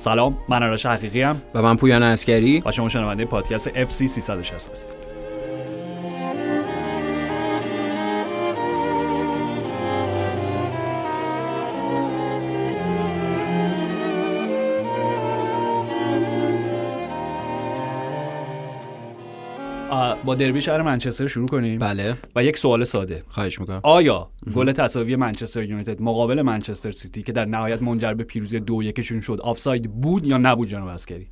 سلام، من آرش حقیقی ام و من پویان عسکری و شما شنونده پادکست FC 360 هستید. با دربی شهر منچستر شروع کنیم. بله. و یک سوال ساده. خواهش میکنم. آیا گل تساوی منچستر یونایتد مقابل منچستر سیتی که در نهایت منجر به پیروزی 2-1 شون شد آفساید بود یا نبود جناب عسکری؟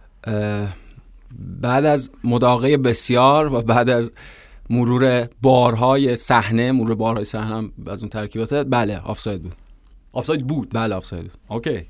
بعد از مداقه بسیار و بعد از مرور بارهای صحنه هم از اون ترکیبات، بله آفساید بود. آفساید بود؟ بله آفساید بود. اوکی.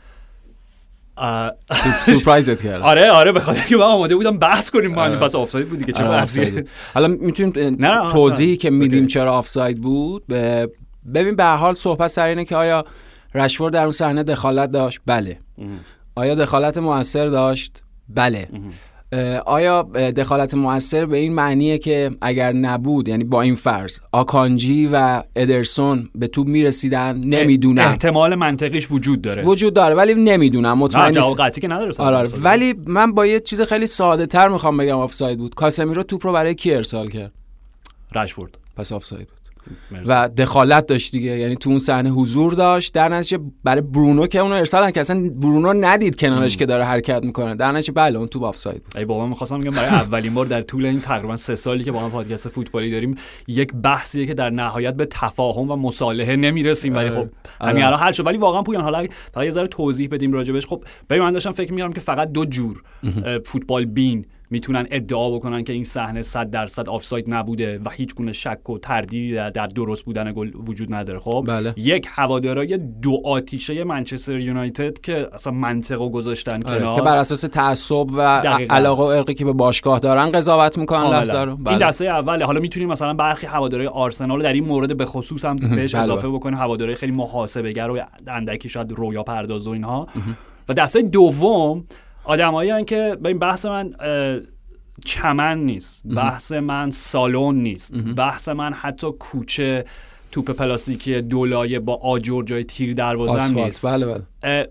سورپرایزت کردم. آره به خاطر که من آماده بودم بحث کنیم با هم. پس آفساید بود دیگه. چرا بحثی؟ حالا میتونیم توضیحی که میدیم چرا آفساید بود. ببین به هر حال صحبت سر اینه که آیا رشفورد در اون صحنه دخالت داشت؟ بله. آیا دخالت مؤثر داشت؟ بله. آیا دخالت مؤثر به این معنیه که اگر نبود، یعنی با این فرض آکانجی و ادرسون به توپ میرسیدن؟ نمیدونم. احتمال منطقیش وجود داره ولی نمیدونم، مطمئن نیستم. جواب قطعی که نداره. آره. ولی من با یه چیز خیلی ساده تر میخوام بگم آفساید بود. کاسمیرو توپ رو برای کی ارسال کرد؟ رشفورد. پس آفساید بود. و دخالت داشت دیگه، یعنی تو اون صحنه حضور داشت. در نتیجه برای برونو که اونو ارسال که اصلا برونو ندید کنارش که داره حرکت میکنه، در نتیجه بله اون تو آفساید بود. ای بابا می‌خواستم بگم برای اولین بار در طول این تقریبا 3 سالی که با هم پادکست فوتبالی داریم یک بحثیه که در نهایت به تفاهم و مصالحه نمیرسیم، ولی خب همین الان حل شد. ولی واقعا پویان حالا فقط یه ذره توضیح بدیم راجبش. خب ببین من داشتم فکر می‌کردم که فقط 2 جور فوتبال بین میتونن ادعا بکنن که این صحنه 100% آفساید نبوده و هیچ گونه شک و تردیدی در درست بودن گل وجود نداره. خب بله. یک، هوادارهای 2 آتیشه منچستر یونایتد که اصلا منطقو گذاشتن کنار، که بر اساس تعصب و علاقه و عرقی که به باشگاه دارن قضاوت میکنن لحظه رو. بله. این دسته اوله. حالا میتونیم مثلا برخی هوادارهای آرسنال در این مورد به خصوص هم بهش اضافه بکنیم، هوادارهای خیلی محاسبه‌گر و اندکی شاید رویا پرداز و اینها. و دسته دوم آدمایی هستن که به این بحث من چمن نیست، بحث من سالن نیست، بحث من حتی کوچه توپ پلاستیکی دولایه با آجر جای تیر دروازه نیست. بله.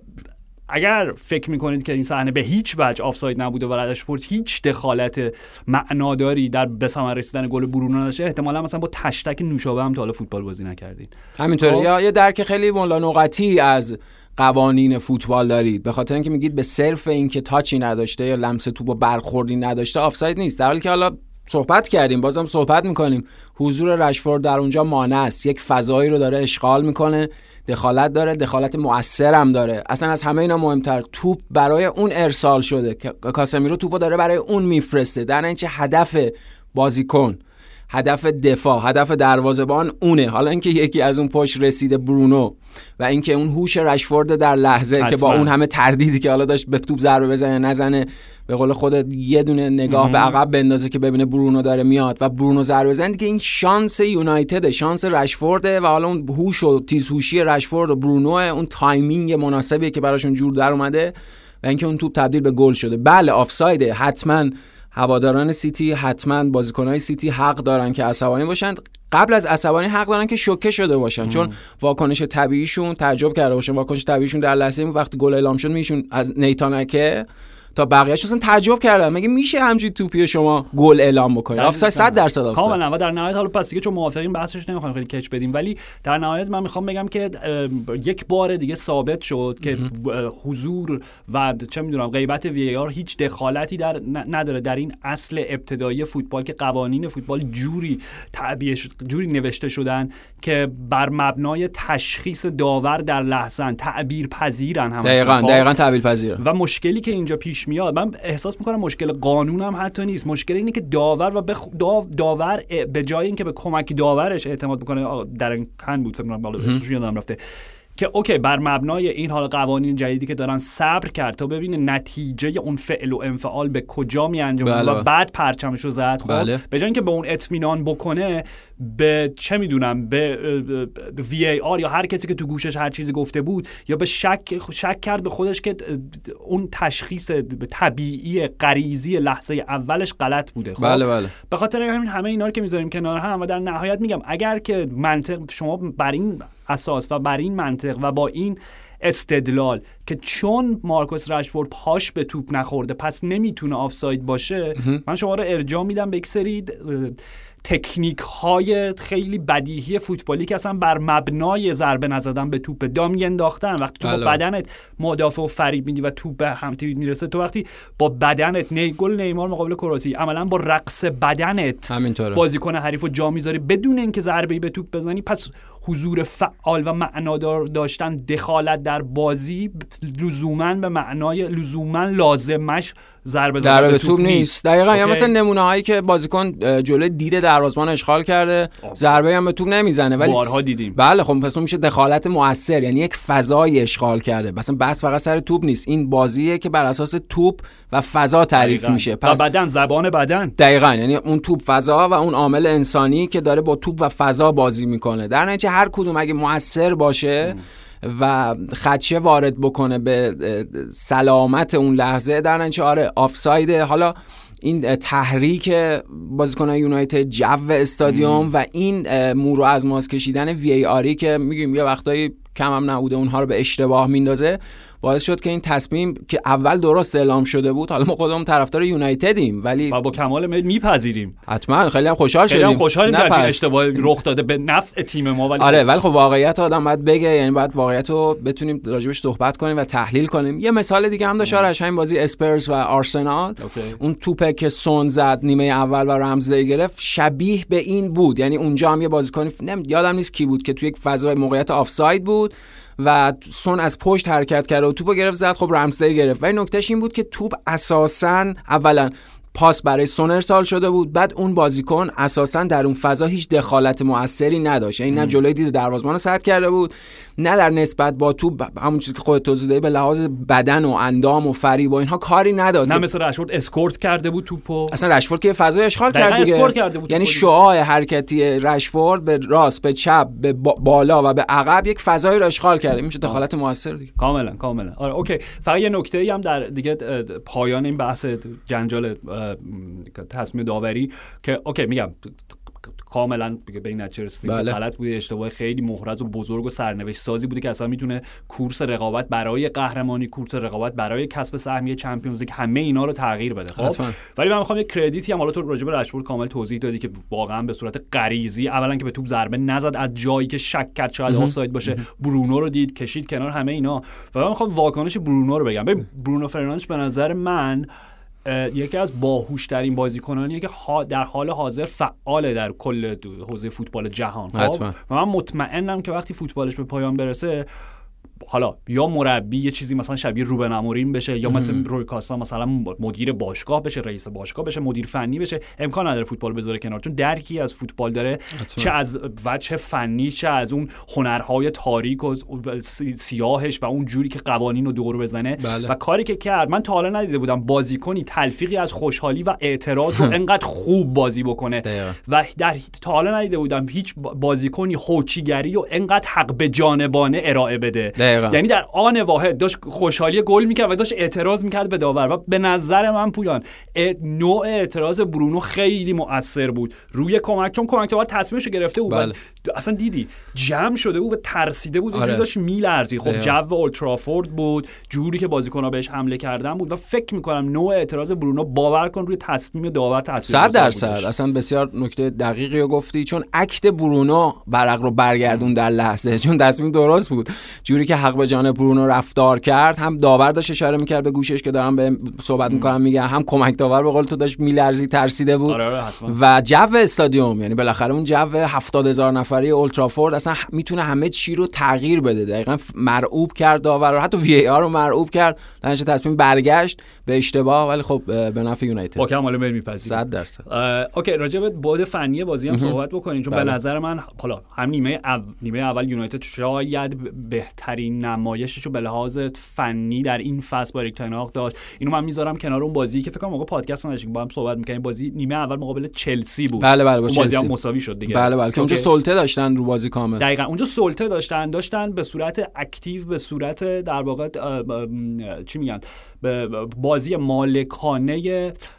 اگر فکر میکنید که این صحنه به هیچ وجه آفساید نبوده و رشفورد هیچ دخالت معناداری در به ثمر رسیدن گل برونو نداشته، احتمالاً مثلا با تشتک نوشابه هم تا حالا فوتبال بازی نکردین. همینطوره. یا یه درک خیلی ملانقطی از قوانین فوتبال دارید، به خاطر اینکه میگید به صرف اینکه تاچی نداشته یا لمس توپ و برخوردی نداشته آفساید نیست، در حالی که حالا صحبت کردیم، بازم صحبت میکنیم، حضور رشفورد در اونجا مانع است، یک فضایی رو داره اشغال میکنه، دخالت داره، دخالت مؤثر هم داره. اصلا از همه اینا مهمتر توپ برای اون ارسال شده که کاسمیرو توپو داره برای اون میفرسته، در اینکه هدف بازیکن، هدف دفاع، هدف دروازه‌بان اونه. حالا اینکه یکی از اون پشت رسیده برونو و اینکه اون هوش رشفورد در لحظه که با اون همه تردیدی که حالا داشت به توپ ضربه بزنه نزنه، به قول خودت یه دونه نگاه به عقب بندازه که ببینه برونو داره میاد و برونو ضربه بزنه، دیگه این شانس یونایتد، شانس رشفورد و حالا اون هوش و تیزهوشی رشفورد و برونو، اون تایمینگ مناسبی که براشون جور در اومده و اینکه اون توپ تبدیل به گل شده. بله آفسایده. حتما هواداران سیتی، حتما بازیکن‌های سیتی حق دارن که عصبانی باشن، قبل از عصبانی حق دارن که شوکه شده باشن، چون واکنش طبیعیشون تعجب کرده باشن. واکنش طبیعیشون در لحظه وقتی گل اعلام شد میشون از نیتانکه تا بقیه‌اش اصلا تعجب کردن، مگه میشه همچین توپی شما گل اعلام بکنید؟ آفساید 100% آفساید. کاملا. و در نهایت حالا پس دیگه چون موافقین بحثش نمیخوایم خیلی کچ بدیم، ولی در نهایت من میخوام بگم که یک بار دیگه ثابت شد که حضور و چه میدونم غیبت وی آر هیچ دخالتی در نداره در این اصل ابتدایی فوتبال که قوانین فوتبال جوری نوشته شدن که بر مبنای تشخیص داور در لحظه تعبیر پذیرن. هم دقیقاً تعبیر پذیرن. و مشکلی که اینجا پیش میاد، من احساس میکنم مشکل قانون هم حتی نیست، مشکل اینه که داور داور به جای اینکه به کمک داورش اعتماد بکنه، در این کن بود فکر کنم بالا اسمش یادم رفته، که اوکی بر مبنای این حال قوانین جدیدی که دارن صبر کرد تا ببینه نتیجه اون فعل و انفعال به کجا میانجامه و بعد پرچمشو زد. خب به جای اینکه به اون اطمینان بکنه، به چه میدونم به وی ای آر یا هر کسی که تو گوشش هر چیزی گفته بود، یا به شک کرد به خودش که اون تشخیص طبیعی غریزی لحظه اولش غلط بوده. خب بله. به خاطر همین همه اینا رو که میذاریم کنار هم و در نهایت میگم اگر که منطق شما بر این اساس و بر این منطق و با این استدلال که چون مارکوس رشفورد پاش به توپ نخورده پس نمیتونه آفساید باشه، من شما رو ارجاع میدم به یک سری تکنیک های خیلی بدیهی فوتبالی که اصلا بر مبنای ضربه نزدن به توپ دامی انداختن. وقتی تو با بدنت مدافع و فریب میدی و توپ به هم تیوید میرسه، تو وقتی با بدنت گل نیمار مقابل کروسی عملا با رقص بدنت بازیکن حریفو جا میذاری بدون اینکه ضربه‌ای به توپ بزنی، پس حضور فعال و معنادار داشتن دخالت در بازی لزوما به معنای لزوما لازمش ضربه به توپ نیست. دقیقاً. یا مثلا نمونه هایی که بازیکن جلوی دید دروازه‌بان اشغال کرده، ضربه هم به توپ نمیزنه، ولی بارها دیدیم. بله خب پس اون میشه دخالت مؤثر، یعنی یک فضای اشغال کرده. مثلا بس فقط سر توپ نیست، این بازیه که بر اساس توپ و فضا تعریف میشه. پس بدن، زبان بدن. دقیقاً، یعنی اون توپ، فضا و اون عامل انسانی که داره با توپ و فضا بازی میکنه. در نتیجه هر کدوم اگه مؤثر باشه و خدشه وارد بکنه به سلامت اون لحظه، در نتیجه آره آفساید. حالا این تحریک بازیکنان یونایتد، جو استادیوم و این مورو از ماس کشیدن وی آری که میگیم یه وقتایی کم هم نبوده اونها رو به اشتباه میندازه، باعث شد که این تصمیم که اول درست اعلام شده بود، حالا ما خودمون طرفدار یونایتدیم ولی با کمال میل میپذیریم، حتما خیلی هم خوشحال شدیم، خیلی هم خوشحالیم که اشتباه رخ داده به نفع تیم ما. ولی آره ولی خب واقعیت آدم باید بگه، یعنی باید واقعیت رو بتونیم راجبش صحبت کنیم و تحلیل کنیم. یه مثال دیگه هم داشت آرش، همین بازی اسپرز و آرسنال، اون توپه که سون زد نیمه اول و رمزدیل گرفت شبیه به این بود. یعنی اونجا هم یه بازیکن یادم نیست کی بود که توی یک فضای موقعیت آفساید بود و سون از پشت حرکت کرد و توپو گرفت زد، خب رمزدیل گرفت. ولی نکتهش این بود که توپ اساساً اولا پاس برای سون ارسال شده بود، بعد اون بازیکن اساساً در اون فضا هیچ دخالت مؤثری نداشت، یعنی نه جلوی دید دروازه‌بان رو سد کرده بود، نه در نسبت با توپ همون چیزی که خودت توضیح دادی به لحاظ بدن و اندام و فریب و اینها کاری نداد، نه مثل رشفورد اسکورت کرده بود توپو. اصلا رشفورد که فضای اشغال کرد دیگه، یعنی شعاع حرکتی رشفورد به راست، به چپ، به بالا و به عقب یک فضای رو اشغال کرده، میشه دخالت مؤثر دیگه. کاملا. آره اوکی. فقط یه نکته‌ای هم در دیگه پایان این بحث جنجال تصمیم داوری که اوکی میگم کاملا به این نتیجه رسیدیم که غلط بوده، اشتباه خیلی محرز و بزرگ و سرنوشت سازی بوده که اصلا میتونه کورس رقابت برای قهرمانی، کورس رقابت برای کسب سهمیه چمپیونز لیگ، همه اینا رو تغییر بده. خب ولی من میخوام یه کردیتی هم، حالا تو راجع به رشفورد کامل توضیح دادی که واقعا به صورت غریزی اولا که به توپ ضربه نزد، از جایی که شک کرد شاید آفساید باشه برونو رو دید کشید کنار، همه اینا. و من میخوام واکنش برونو رو بگم. ببین برونو فرناندش به نظر من یکی از باهوش‌ترین بازیکنانیه که در حال حاضر فعاله در کل حوزه فوتبال جهان. و من مطمئنم که وقتی فوتبالش به پایان برسه، حالا یا مربی یه چیزی مثلا شبیه روبن اموریم بشه، یا مثلا روی کاستا مثلا مدیر باشگاه بشه، رئیس باشگاه بشه، مدیر فنی بشه، امکان نداره فوتبال بذاره کنار، چون درکی از فوتبال داره، چه از وجه فنی، چه از اون هنرهای تاریک و سیاهش و اون جوری که قوانین رو دور بزنه. و کاری که کرد من تا حالا ندیده بودم بازیکنی تلفیقی از خوشحالی و اعتراض رو انقدر خوب بازی بکنه و تا حالا ندیده بودم هیچ بازیکنی هوچیگری و انقدر حق به جانبانه ارائه بده. یعنی در آن واحد داشت خوشحالی گل میکرد و داشت اعتراض میکرد به داور. و به نظر من پویان نوع اعتراض برونو خیلی مؤثر بود روی کمک، چون کمک داور تصمیمشو گرفته بود. اصلا دیدی جمع شده بود و ترسیده بود، اونجوری داشت میلرزید. خب جو اولترافورد بود، جوری که بازیکن‌ها بهش حمله کردن بود و فکر میکنم نوع اعتراض برونو باور کن روی تصمیم داور تاثیر 100%. اصلا بسیار نکته دقیقی رو گفتی، چون اکت برونو برق رو برگردون در لحظه، چون تصمیم درست بود. جوری که حق به جانب برونو رفتار کرد، هم داور داشت اشاره میکرد به گوشش که دارم به صحبت میکنم میگه، هم کمک داور به قول تو داشت میلرزی ترسیده بود. و جو استادیوم، یعنی بالاخره اون جو 70,000 نفری اولترافورد اصلا میتونه همه چی رو تغییر بده. دقیقاً مرعوب کرد داور رو، حتی وی آر رو مرعوب کرد، در نتیجه تصمیم برگشت به اشتباه، ولی خب به نفع یونایتد. با کمال میل میپذیرم 100%. اوکی، راجع به بعد فنی بازی هم صحبت بکنیم، چون به نظر من حالا هم نیمه اول یونایتد شاید بهترین نمایشش رو به لحاظ فنی در این فصل با اریک تن هاگ داشت. اینو من میذارم کنار اون بازی که فکر کنم موقع پادکست نداشتیم با هم صحبت می‌کردیم، بازی نیمه اول مقابل چلسی بود. بله با بازی هم مساوی شد دیگه. بله که اونجا سلطه داشتن رو بازی کامل. دقیقاً اونجا سلطه داشتن به صورت اکتیو، به صورت در واقع چی میگن، به بازی مالکانه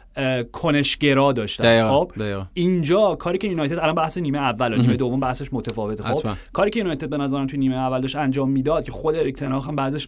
کنشگرا داشتن. خب دقیقا. اینجا کاری که یونایتد الان بحث نیمه اول نیمه دوم بحثش متفاوته. خب کاری که یونایتد به نظرم تو نیمه اول داشت انجام میداد که خود اریک تن هاگ هم بعدش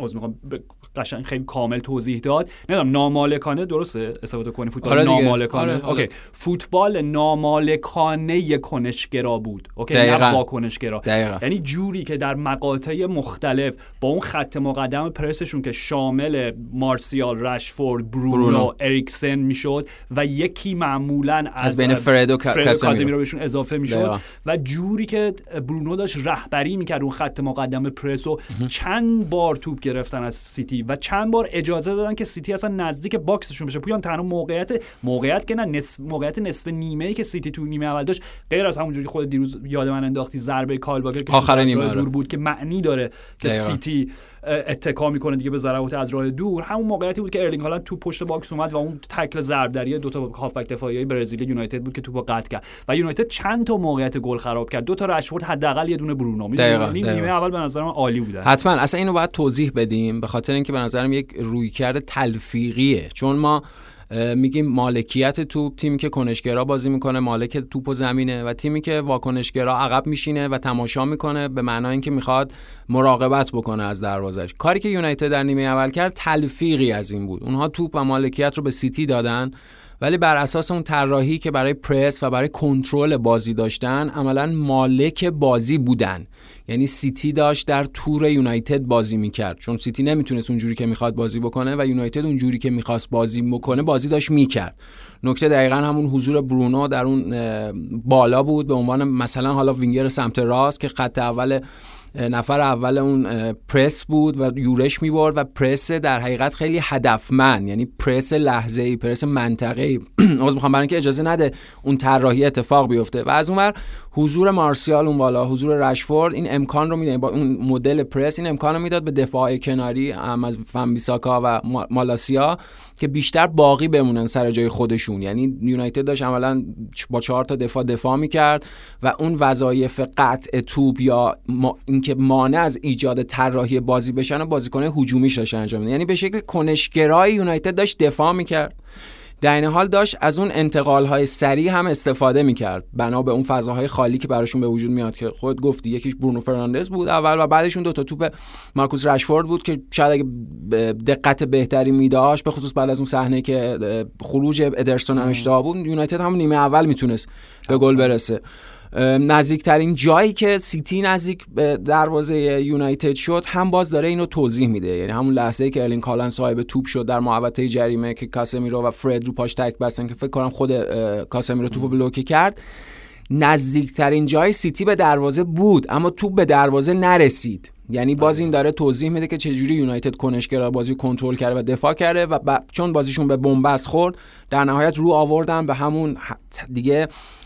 قشنگ خیلی کامل توضیح داد، نمیدونم نامالکانه درسته استفاده کنی فوتبال نامالکانه. اوکی فوتبال نامالکانه کنشگرا بود. اوکی نه واکنشگرا. یعنی جوری که در مقاطع مختلف با اون خط مقدم پرسشون که شامل مارسیال، رشفورد، برونو، اریکسن میشد و یکی معمولا از بین فرد و کازمیرو بهشون اضافه میشد و جوری که برونو داشت رهبری میکرد اون خط مقدم پرسو، چند بار توپ گرفتن از سیتی و چند بار اجازه دادن که سیتی اصلا نزدیک باکسشون بشه. پویان تنها موقعیت که نه موقعیت نصف نیمه‌ای که سیتی تو نیمه اول داشت، غیر از همونجوری خود دیروز یاد من انداختی ضربه کالواگر که آخر نیمه دور بود که معنی داره که سیتی اتکا میکنه دیگه به ضربات از راه دور، همون موقعیتی بود که ارلینگ هالند تو پشت باکس اومد و اون تکل ضربدری دو تا هافبک دفاعی برزیلی یونایتد بود که توپو قطع کرد و یونایتد چند تا موقعیت گل خراب کرد، 2 تا رشفورد حداقل یه دونه برونو. نیمه اول به نظر من عالی بودن. حتما اصلا اینو باید توضیح بدیم به خاطر اینکه به نظرم یک رویکرد تلفیقیه، چون ما میگیم مالکیت توپ، تیمی که کنشگرا بازی میکنه مالک توپ و زمینه و تیمی که واکنشگرا عقب میشینه و تماشا میکنه به معنای اینکه میخواد مراقبت بکنه از دروازش. کاری که یونایتد در نیمه اول کرد تلفیقی از این بود. اونها توپ و مالکیت رو به سیتی دادن ولی بر اساس اون طراحی که برای پرس و برای کنترل بازی داشتن عملاً مالک بازی بودن. یعنی سیتی داشت در تور یونایتد بازی میکرد، چون سیتی نمیتونست اونجوری که میخواد بازی بکنه و یونایتد اونجوری که میخواست بازی بکنه بازی داشت میکرد. نکته دقیقاً همون حضور برونو در اون بالا بود به عنوان مثلا حالا وینگر سمت راست که خط اول نفر اول اون پرس بود و یورش می‌برد و پرس در حقیقت خیلی هدفمند، یعنی پرس لحظه‌ای، پرس منطقه‌ای عذر می‌خوام برای اینکه اجازه نده اون طراحی اتفاق بیفته. و از اونور حضور مارسیال اون بالا، حضور رشفورد این امکان رو میده، با اون مدل پرس این امکان رو میداد به دفاع کناری از فنبیساکا و مالاسیا که بیشتر باقی بمونن سر جای خودشون. یعنی یونایتد داشت عملاً با 4 تا دفاع می‌کرد و اون وظایف قطع توپ یا اینکه مانع از ایجاد طراحی بازی بشن و بازیکن‌های هجومیش داشت انجام می‌داد. یعنی به شکل کنشگرای یونایتد داشت دفاع می‌کرد، در این حال داشت از اون انتقال‌های سریع هم استفاده می‌کرد بنا به اون فضاهای خالی که براشون به وجود میاد که خود گفتی یکیش برونو فرناندز بود اول و بعدشون 2 تا توپ مارکوس رشفورد بود که شاید اگه دقت بهتری می‌داشت به خصوص بعد از اون صحنه که خروج ادرسون هم اشتباه بود، یونایتد هم نیمه اول میتونست به گل برسه. نزدیکترین جایی که سیتی نزدیک به دروازه یونایتد شد هم باز داره اینو توضیح میده، یعنی همون لحظه‌ای که ارلینگ هالند صاحب توپ شد در محوطه جریمه که کاسمیرو و فرد رو پاش تک بستن که فکر کنم خود کاسمیرو توپو بلوکه کرد، نزدیکترین جای سیتی به دروازه بود اما توپ به دروازه نرسید. یعنی باز این داره توضیح میده که چجوری یونایتد کنشگرا بازی کنترل کرده و دفاع کرده و چون بازیشون به بنبست خورد در نهایت رو آوردن به همون دیگه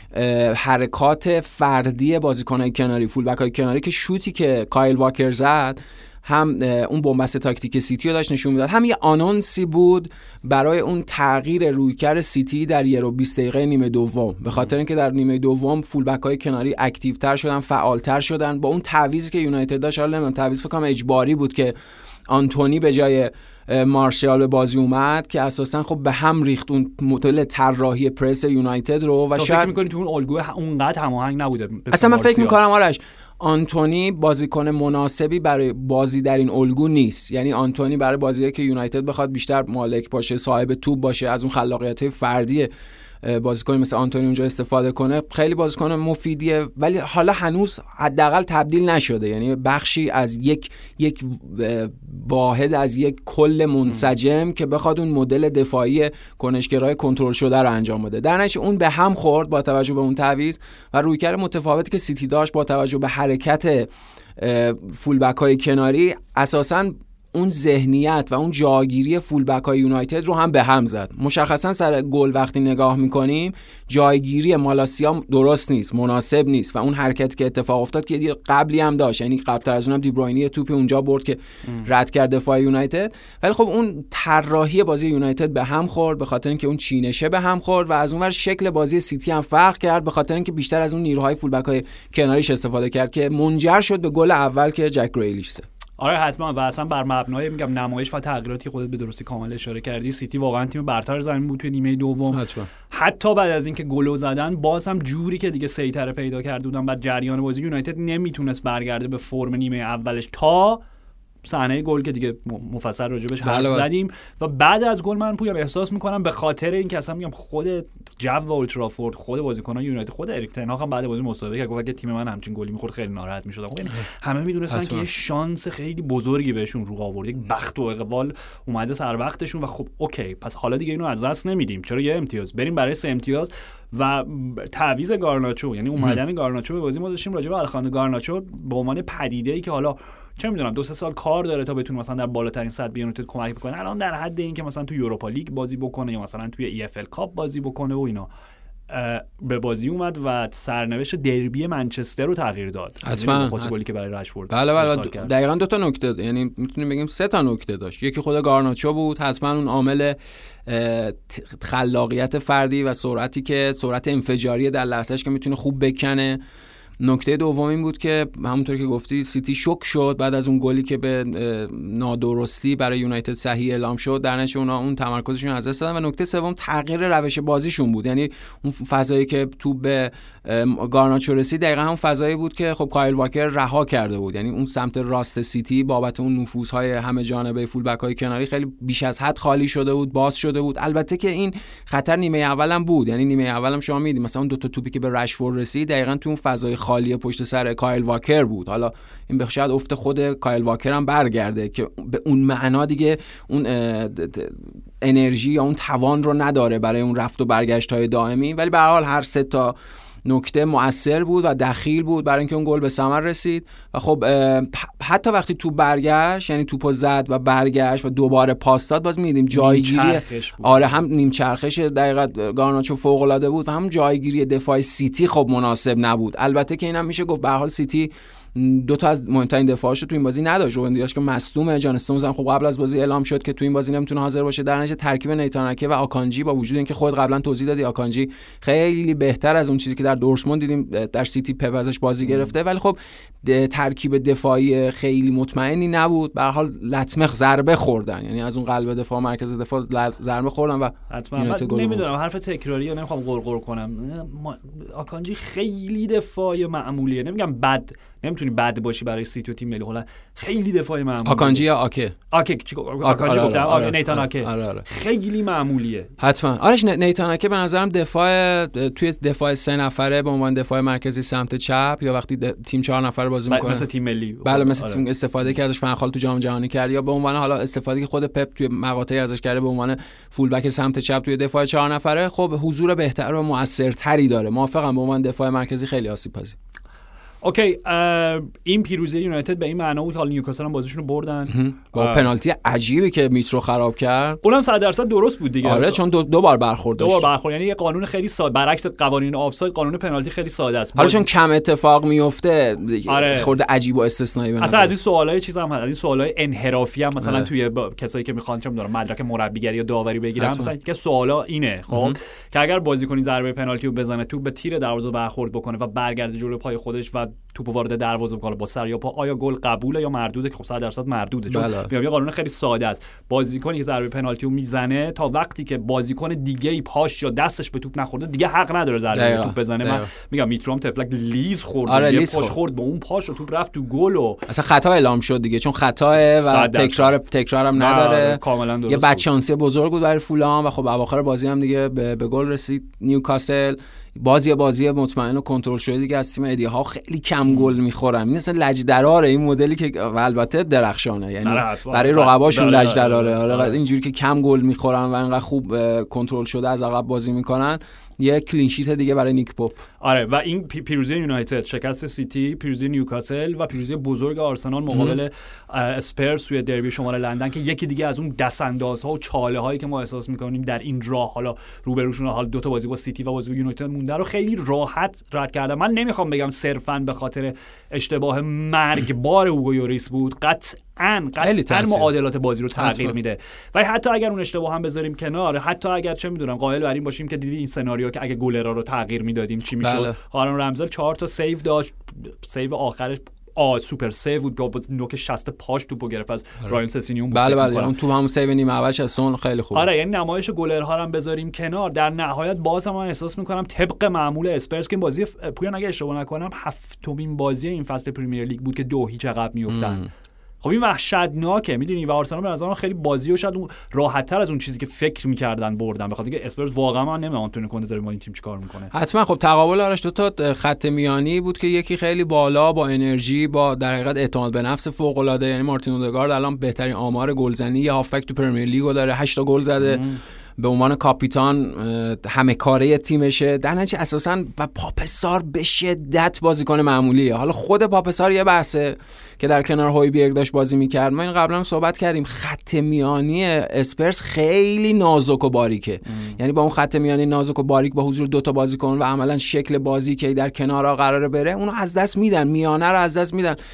حرکات فردی بازیکن‌های کناری، فولبک‌های کناری که شوتی که کایل واکر زد هم اون بنبست تاکتیک سیتی رو داشت نشون میداد، هم یه آنونسی بود برای اون تغییر رویکرد سیتی در 20 دقیقه نیمه دوم، به خاطر اینکه در نیمه دوم فولبک‌های کناری اکتیوتر شدن، فعالتر شدن با اون تعویضی که یونایتد داشت. حالا نمیدونم تعویض فکر کنم اجباری بود که آنتونی به جای مارشال به بازی اومد که اساسا خب به هم ریخت اون مدل طراحی پرس یونایتد رو و شاید فکر می‌کنی تو اون الگوی اونقدر هماهنگ نبوده. اصلا من فکر می‌کنم آرش آنتونی بازیکن مناسبی برای بازی در این الگو نیست. یعنی آنتونی برای بازیه که یونایتد بخواد بیشتر مالک باشه، صاحب توپ باشه، از اون خلاقیت‌های فردی بازیکن مثل آنتونی اونجا استفاده کنه، خیلی بازیکن مفیدیه ولی حالا هنوز حداقل تبدیل نشده. یعنی بخشی از یک واحد از یک کل منسجم که بخواد اون مدل دفاعی کنشگرای کنترل شده رو انجام بده. در نتیجه اون به هم خورد با توجه به اون تعویض و رویکرد متفاوتی که سیتی داشت با توجه به حرکت فولبک‌های کناری. اساساً اون ذهنیت و اون جایگیری فولبک های یونایتد رو هم به هم زد. مشخصا سر گل وقتی نگاه میکنیم جایگیری مالاسیا درست نیست، مناسب نیست و اون حرکتی که اتفاق افتاد که قبلی هم داشت، یعنی قبلتر از اونم دی بروینی توپی اونجا برد که رد کرد دفاع یونایتد، ولی خب اون طراحی بازی یونایتد به هم خورد به خاطر اینکه اون چینشه به هم خورد و از اونور شکل بازی سیتی هم فرق کرد به خاطر اینکه بیشتر از اون نیروهای فولبک های کناریش استفاده کرد که منجر شد به گل اول که جک گریلیش زد. آره حتما، و اصلا بر مبنای میگم نمایش و تغییراتی خودت به درستی کامل اشاره کردی، سیتی واقعا تیم برتر زمین بود توی نیمه دوم. حتی بعد از اینکه گل زدن باز هم جوری که دیگه سیطره پیدا کرده بودن بعد جریان بازی، یونایتد نمیتونست برگرده به فرم نیمه اولش تا صحنه گل که دیگه مفصل راجبش حرف زدیم. و بعد از گل من پویان احساس میکنم به خاطر اینکه اصلا میگم خود جو اولترافورد، خود بازیکنان یونایتد، خود اریک تن هاگ هم بعد بازی مسابقه که گفت اگه تیم من همچین گلی میخورد خیلی ناراحت میشدم. همه میدونستن که یه شانس خیلی بزرگی بهشون رو آورد، یک بخت و اقبال اومده سر وقتشون و خب اوکی پس حالا دیگه اینو از دست نمیدیم، چرا یه امتیاز بریم برای 3 امتیاز. و تعویض گارناچو، یعنی اومدن گارناچو به بازی، ما داشتیم راجع به الخاندرو گارناچو به عنوان پدیده‌ای که حالا چه میدونم 2-3 سال کار داره تا بتونه مثلا در بالاترین سطح به یونایتد کمک بکنه، الان در حد این که مثلا تو یوروپا لیگ بازی بکنه یا مثلا توی ای اف ال کاپ بازی بکنه و اینا، به بازی اومد و سرنوشت دربی منچستر رو تغییر داد. حتما گلی که برای رشفورد. بله دقیقاً 2 تا نکته، یعنی میتونیم بگیم 3 تا نکته داشت. یکی خود گارناچو بود، حتما اون عامل خلاقیت فردی و سرعت انفجاری در لحظهش که میتونه خوب بکنه. نکته دوم این بود که همونطور که گفتی سیتی شوک شد بعد از اون گلی که به نادرستی برای یونایتد صحیح اعلام شد، در نتیجه اونا اون تمرکزشون از دست دادن. و نکته سوم تغییر روش بازیشون بود، یعنی اون فضایی که تو به گارناچو رسید دقیقاً همون فضایی بود که خب کایل واکر رها کرده بود، یعنی اون سمت راست سیتی بابت اون نفوذهای همه جانبه فول بک های کناری خیلی بیش از حد خالی شده بود، باز شده بود. البته که این خطر نیمه اولم بود، یعنی نیمه اولم شما میدید مثلا اون 2 تا توپی که به رشفورد رسید دقیقاً تو اون فضای خالی پشت سر کایل واکر بود. حالا این به شاید افت خود کایل واکر هم برگرده که به اون معنا دیگه اون انرژی یا اون توان رو نداره برای اون رفت و برگشت‌های دائمی، ولی به هر حال هر 3 تا نکته مؤثر بود و دخیل بود برای اینکه اون گل به ثمر رسید. و خب حتی وقتی تو برگشت، یعنی توپو زد و برگشت و دوباره پاس داد، باز می‌دیدیم جایگیری آره هم نیم چرخش دقیقاً گارناچو فوق‌العاده بود و هم جایگیری دفاع سیتی خب مناسب نبود. البته که اینم میشه گفت به هر حال سیتی 2 تا از مهمترین دفاعاشو تو این بازی نداشت. روبن دیاش که مصدومه، جان استونز هم خب قبل از بازی اعلام شد که تو این بازی نمیتونه حاضر باشه. در نتیجه ترکیب نیتاناکه و آکانجی، با وجود اینکه خود قبلا توضیح دادی آکانجی خیلی بهتر از اون چیزی که در دورتموند دیدیم در سیتی پپ ازش بازی گرفته، ولی خب ترکیب دفاعی خیلی مطمئنی نبود. به هر حال لطمه ضربه خوردن، یعنی از اون قلب دفاع مرکز دفاع ضربه خوردن و حتما نمیدونم حرف تکراری یا نمیخوام قرقر کنم، آکانجی خیلی دفاع معمولیه، نمیگم بد، نمیتونی بد باشی برای سیتی و تیم ملی هلند، خیلی دفاع معمولی. آکانجی یا آکه چی آکانجی گفتم، نیتاناکه خیلی معمولیه. حتما آرش نیتاناکه به نظرم دفاع توی دفاع 3 نفره به عنوان دفاع مرکزی سمت چپ یا وقتی تیم 4 نفره بازی میکنه مثل تیم ملی، بله مثل تیم استفاده که ازش فنخال تو جام جهانی کرد، یا به عنوان حالا استفاده که خود پپ توی مقاطعی ازش کرده به عنوان فول بک سمت چپ توی دفاع 4 نفره، خب حضور بهتر و مؤثرتری داره. موافقم، به عنوان دفاع مرکزی خیلی آسیب‌پذیر. اوکی، این پیروزی یونایتد به این معنا بود که حالا نیوکاسل هم بازیشون رو بردن با پنالتی عجیبی که میترو خراب کرد. اونم 100% درست بود دیگه. آره چون دو بار برخورد داشت. یعنی یه قانون خیلی ساده، برعکس قوانین آفساید قانون پنالتی خیلی ساده است. حالا چون کم اتفاق میفته خورده عجیب و استثنایی به نظر. اصلا از این سوالای چیزا هم هست، از این سوالای انحرافی هم مثلا توی کسایی که میخوان چه می‌دونم مدرک مربیگری یا داوری بگیرن، مثلا که سوالا اینه خب که اگر بازیکن ضربه پنالتی رو بزنه، توپ به تیر دروازه برخورد بکنه و برگرده جلوی پای خودش و توپ وارد دروازه بکنه با سر یا پا، آیا گل قبوله یا مردوده؟ که خب 100% مردوده، چون میگم یه قانون خیلی ساده است. بازیکنی که ضربه پنالتی رو میزنه تا وقتی که بازیکن دیگه‌ای پاش یا دستش به توپ نخورده دیگه حق نداره ضربه توپ بزنه. من میگم میتروم تفلک لیز خورد، یه پاش خورد با اون پاش و توپ رفت تو گل و اصلا خطا اعلام شد دیگه، چون خطاه و تکرارم نداره. کاملا درست. یه بچانسی بزرگ بود برای فولام و خب اواخر بازی هم دیگه به گل رسید. نیوکاسل بازی مطمئن و کنترل شده دیگه از تیم ادی ها خیلی کم گل میخورن. این اصلا لجدراره این مدلی که البته درخشانه، یعنی برای رقباشون لجدراره. آره اینجوری که کم گل میخورن و انقدر خوب کنترل شده از عقب بازی میکنن، یه کلین شیت دیگه برای نیک پاپ. آره و این پیروزی یونایتد، شکست سیتی، پیروزی نیوکاسل و پیروزی بزرگ آرسنال مقابل اسپرز توی دربی شمال لندن که یکی دیگه از اون دستاندازها و چاله هایی که ما احساس میکنیم در این راه حالا روبروشون حالا 2 تا بازی با سیتی و بازی با یونایتد مونده رو خیلی راحت رد کردن. من نمیخوام بگم صرفاً به خاطر اشتباه مرگبار اوگو یوریس بود، قطعاً معادلات بازی رو تغییر میده. و حتی اگر اون اشتباه هم بذاریم کنار، حتی اگر چه میدونم قائل بر این باشیم که دیدی این سناریو که اگه گلرا رو تغییر میدادیم چی میشد، هارون رمزل 4 تا سیو داشت، سیو آخرش سوپر سیو بود، با نوک شست پاش توپو گرفت از رایان سسینیون. بله اون تو همون سیو نیمه اولش از سون خیلی خوب. آره یعنی نمایش گلرها هم بذاریم کنار، در نهایت باز هم احساس میکنم طبق معمول اسپرس که بازی پویان اگه اشتباه نکنم هفتمین بازی این فصل پرمیر لیگ بود که 2-0 عقب میافتن. خب این وحشتناکه میدونی، و آرسنال به نظرم خیلی بازیو شاید راحت‌تر از اون چیزی که فکر می‌کردن بردن، بخاطر اینکه اسپرس واقعا من نمی‌دونم آنتونی کنته داره با این تیم چیکار می‌کنه. حتما خب تقابل آرش دو تا خط میانی بود که یکی خیلی بالا با انرژی، با در حقیقت اعتماد به نفس فوق‌العاده، یعنی مارتین اودگارد الان بهترین آمار گلزنی یا هافبک تو پرمیر لیگو داره، 8 تا گل زده. به عنوان کاپیتان همه کاره تیمشه، در نتیجه اساساً و پاپسار به شدت بازیکن معمولیه. حالا خود پاپسار یه بحثه که در کنار هویبرگ داشت بازی میکرد، ما این قبلا هم صحبت کردیم، خط میانی اسپرس خیلی نازک و باریکه. یعنی با اون خط میانی نازک و باریک با حضور 2 تا بازیکن و عملا شکل بازی که در کنارها قراره بره، اونو از دست میدن، میانه رو از دست میدن.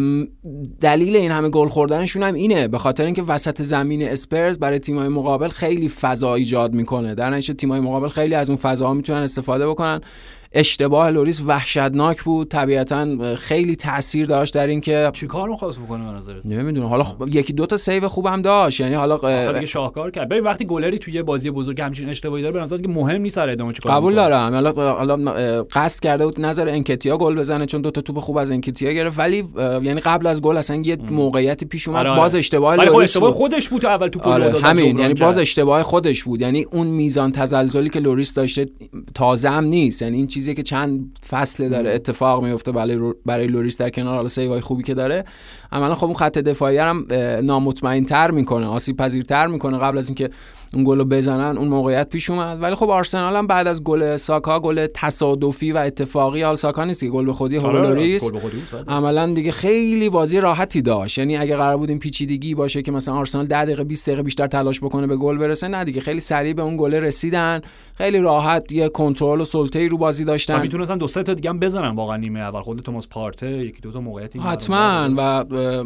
دلیل این همه گل خوردنشون هم اینه، به خاطر اینکه وسط زمین اسپرز برای تیم‌های مقابل خیلی فضا ایجاد میکنه، در نتیجه تیم‌های مقابل خیلی از اون فضاها میتونن استفاده بکنن. اشتباه لوریس وحشتناک بود، طبیعتاً خیلی تاثیر داشت در این که چیکار می‌خواست بکنه به نظرت؟ نمیدونم، حالا یکی دو تا سیو خوبم داشت، یعنی حالا دیگه شاهکار کرد. ببین وقتی گلری توی یه بازی بزرگ همچین اشتباهی داره به نظر که مهم نیست سر ادامه چیکار قبول دارم. حالا قصد کرده بود نظر انکتیا گل بزنه چون 2 تا توپ خوب از انکتیا گرفت، ولی یعنی قبل از گل اصلا یه موقعیتی پیش اومد. باز اشتباه لوریس اشتباه خودش بود، اول توپو داد همین، یعنی باز اشتباه خودش بود. یعنی اون میزان تزلزلی که لوریس داشته تازه هم نیست، یعنی این چیزی که چند فصل داره اتفاق میفته برای لوریس در کنار حالا سیوای خوبی که داره. عملا خب اون خط دفاعی هم نامطمئن‌تر میکنه، آسیب پذیرتر میکنه. قبل از اینکه اون گلو بزنن اون موقعیت پیش اومد، ولی خب آرسنال هم بعد از گل ساکا، گل تصادفی و اتفاقی، حال ساکا نیست که گل به خودی لوریس، عملا دیگه خیلی بازی راحتی داشت. یعنی اگه قرار بود این پیچیدگی باشه که مثلا آرسنال 10 دقیقه 20 دقیقه بیشتر تلاش بکنه به گل برسه، نه دیگه خیلی سریع به اون گل رسیدن، خیلی راحت یه کنترل و سلطه‌ای رو بازی داشتن. میتونستن 2-3 تا دیگه هم بزنن واقعا نیمه اول. خود توماس پارته یکی دو تا موقعیتی حتما. و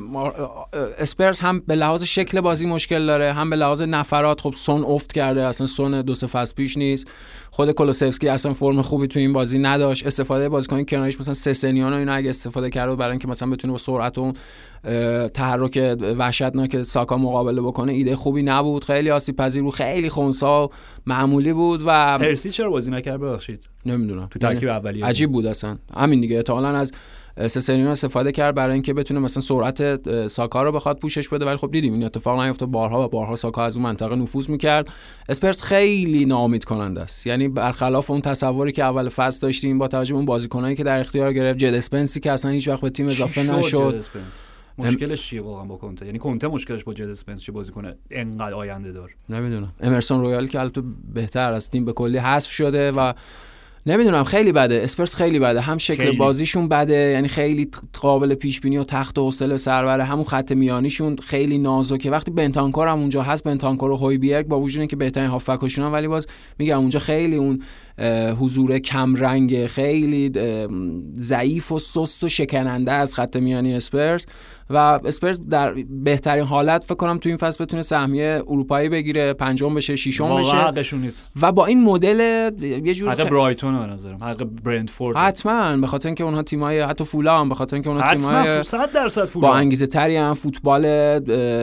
اسپرس هم به لحاظ شکل بازی مشکل داره، هم به لحاظ نفرات. خب سون افت کرده، اصلا سون 2-3 فصل پیش نیست. خود کولوسفسکی اصلا فرم خوبی تو این بازی نداشت. استفاده بازیکن کناریش مثلا سسنیان و اینا اگه استفاده کرد برای اینکه مثلا بتونه با سرعت و تحرک وحشتناک ساکا مقابله بکنه، ایده خوبی نبود. خیلی آسیب پذیر بود، خیلی خنثی و معمولی بود. و پرسی چرا بازی نکرد ببخشید؟ نمیدونم، تو ترکیب اولیه عجیب بود اصلا. همین دیگه، احتمالاً از سسنیان استفاده کرد برای اینکه بتونه مثلا سرعت ساکا رو بخواد پوشش بده، ولی خب دیدیم این اتفاق نیفتاد. بارها ساکا از اون منطقه نفوذ میکرد. اسپرس خیلی ناامید کننده است، یعنی برخلاف اون تصوری که اول فصل داشتیم با توجه به اون بازیکنایی که در اختیار گرفت، جد اسپنسی که اصلا هیچ وقت به تیم اضافه نشد. مشکلش چیه واقعا با کنته؟ یعنی کنته مشکلش با جد اسپنس چه بازیکن انقدر آینده دار؟ نمیدونم. امرسون رویال که البته بهتر از تیم به کلی حذف شده و نمیدونم، خیلی بده. اسپرس خیلی بده، هم شکل خیلی بازیشون بده، یعنی خیلی قابل پیش بینی و تخت و حوصله سربره. همون خط میانیشون خیلی نازکه. وقتی بنتانکور هم اونجا هست، بنتانکور و هویبرگ با وجود اینکه بهترین هافبکاشون، ولی باز میگم اونجا خیلی اون حضور کم رنگ، خیلی ضعیف و سست و شکننده از خط میانی اسپرس. و اسپرس در بهترین حالت فکر کنم تو این فصل بتونه سهمیه اروپایی بگیره، 5م بشه، 6م بشه. حقشون نیست. و با این مدل یه جور حق برایتون به نظرم، حق برنتفورد حتما، به خاطر اینکه اونها تیمای، حتی فولام، به خاطر اینکه اونها تیمای 100% فولام با انگیزه تری هم، فوتبال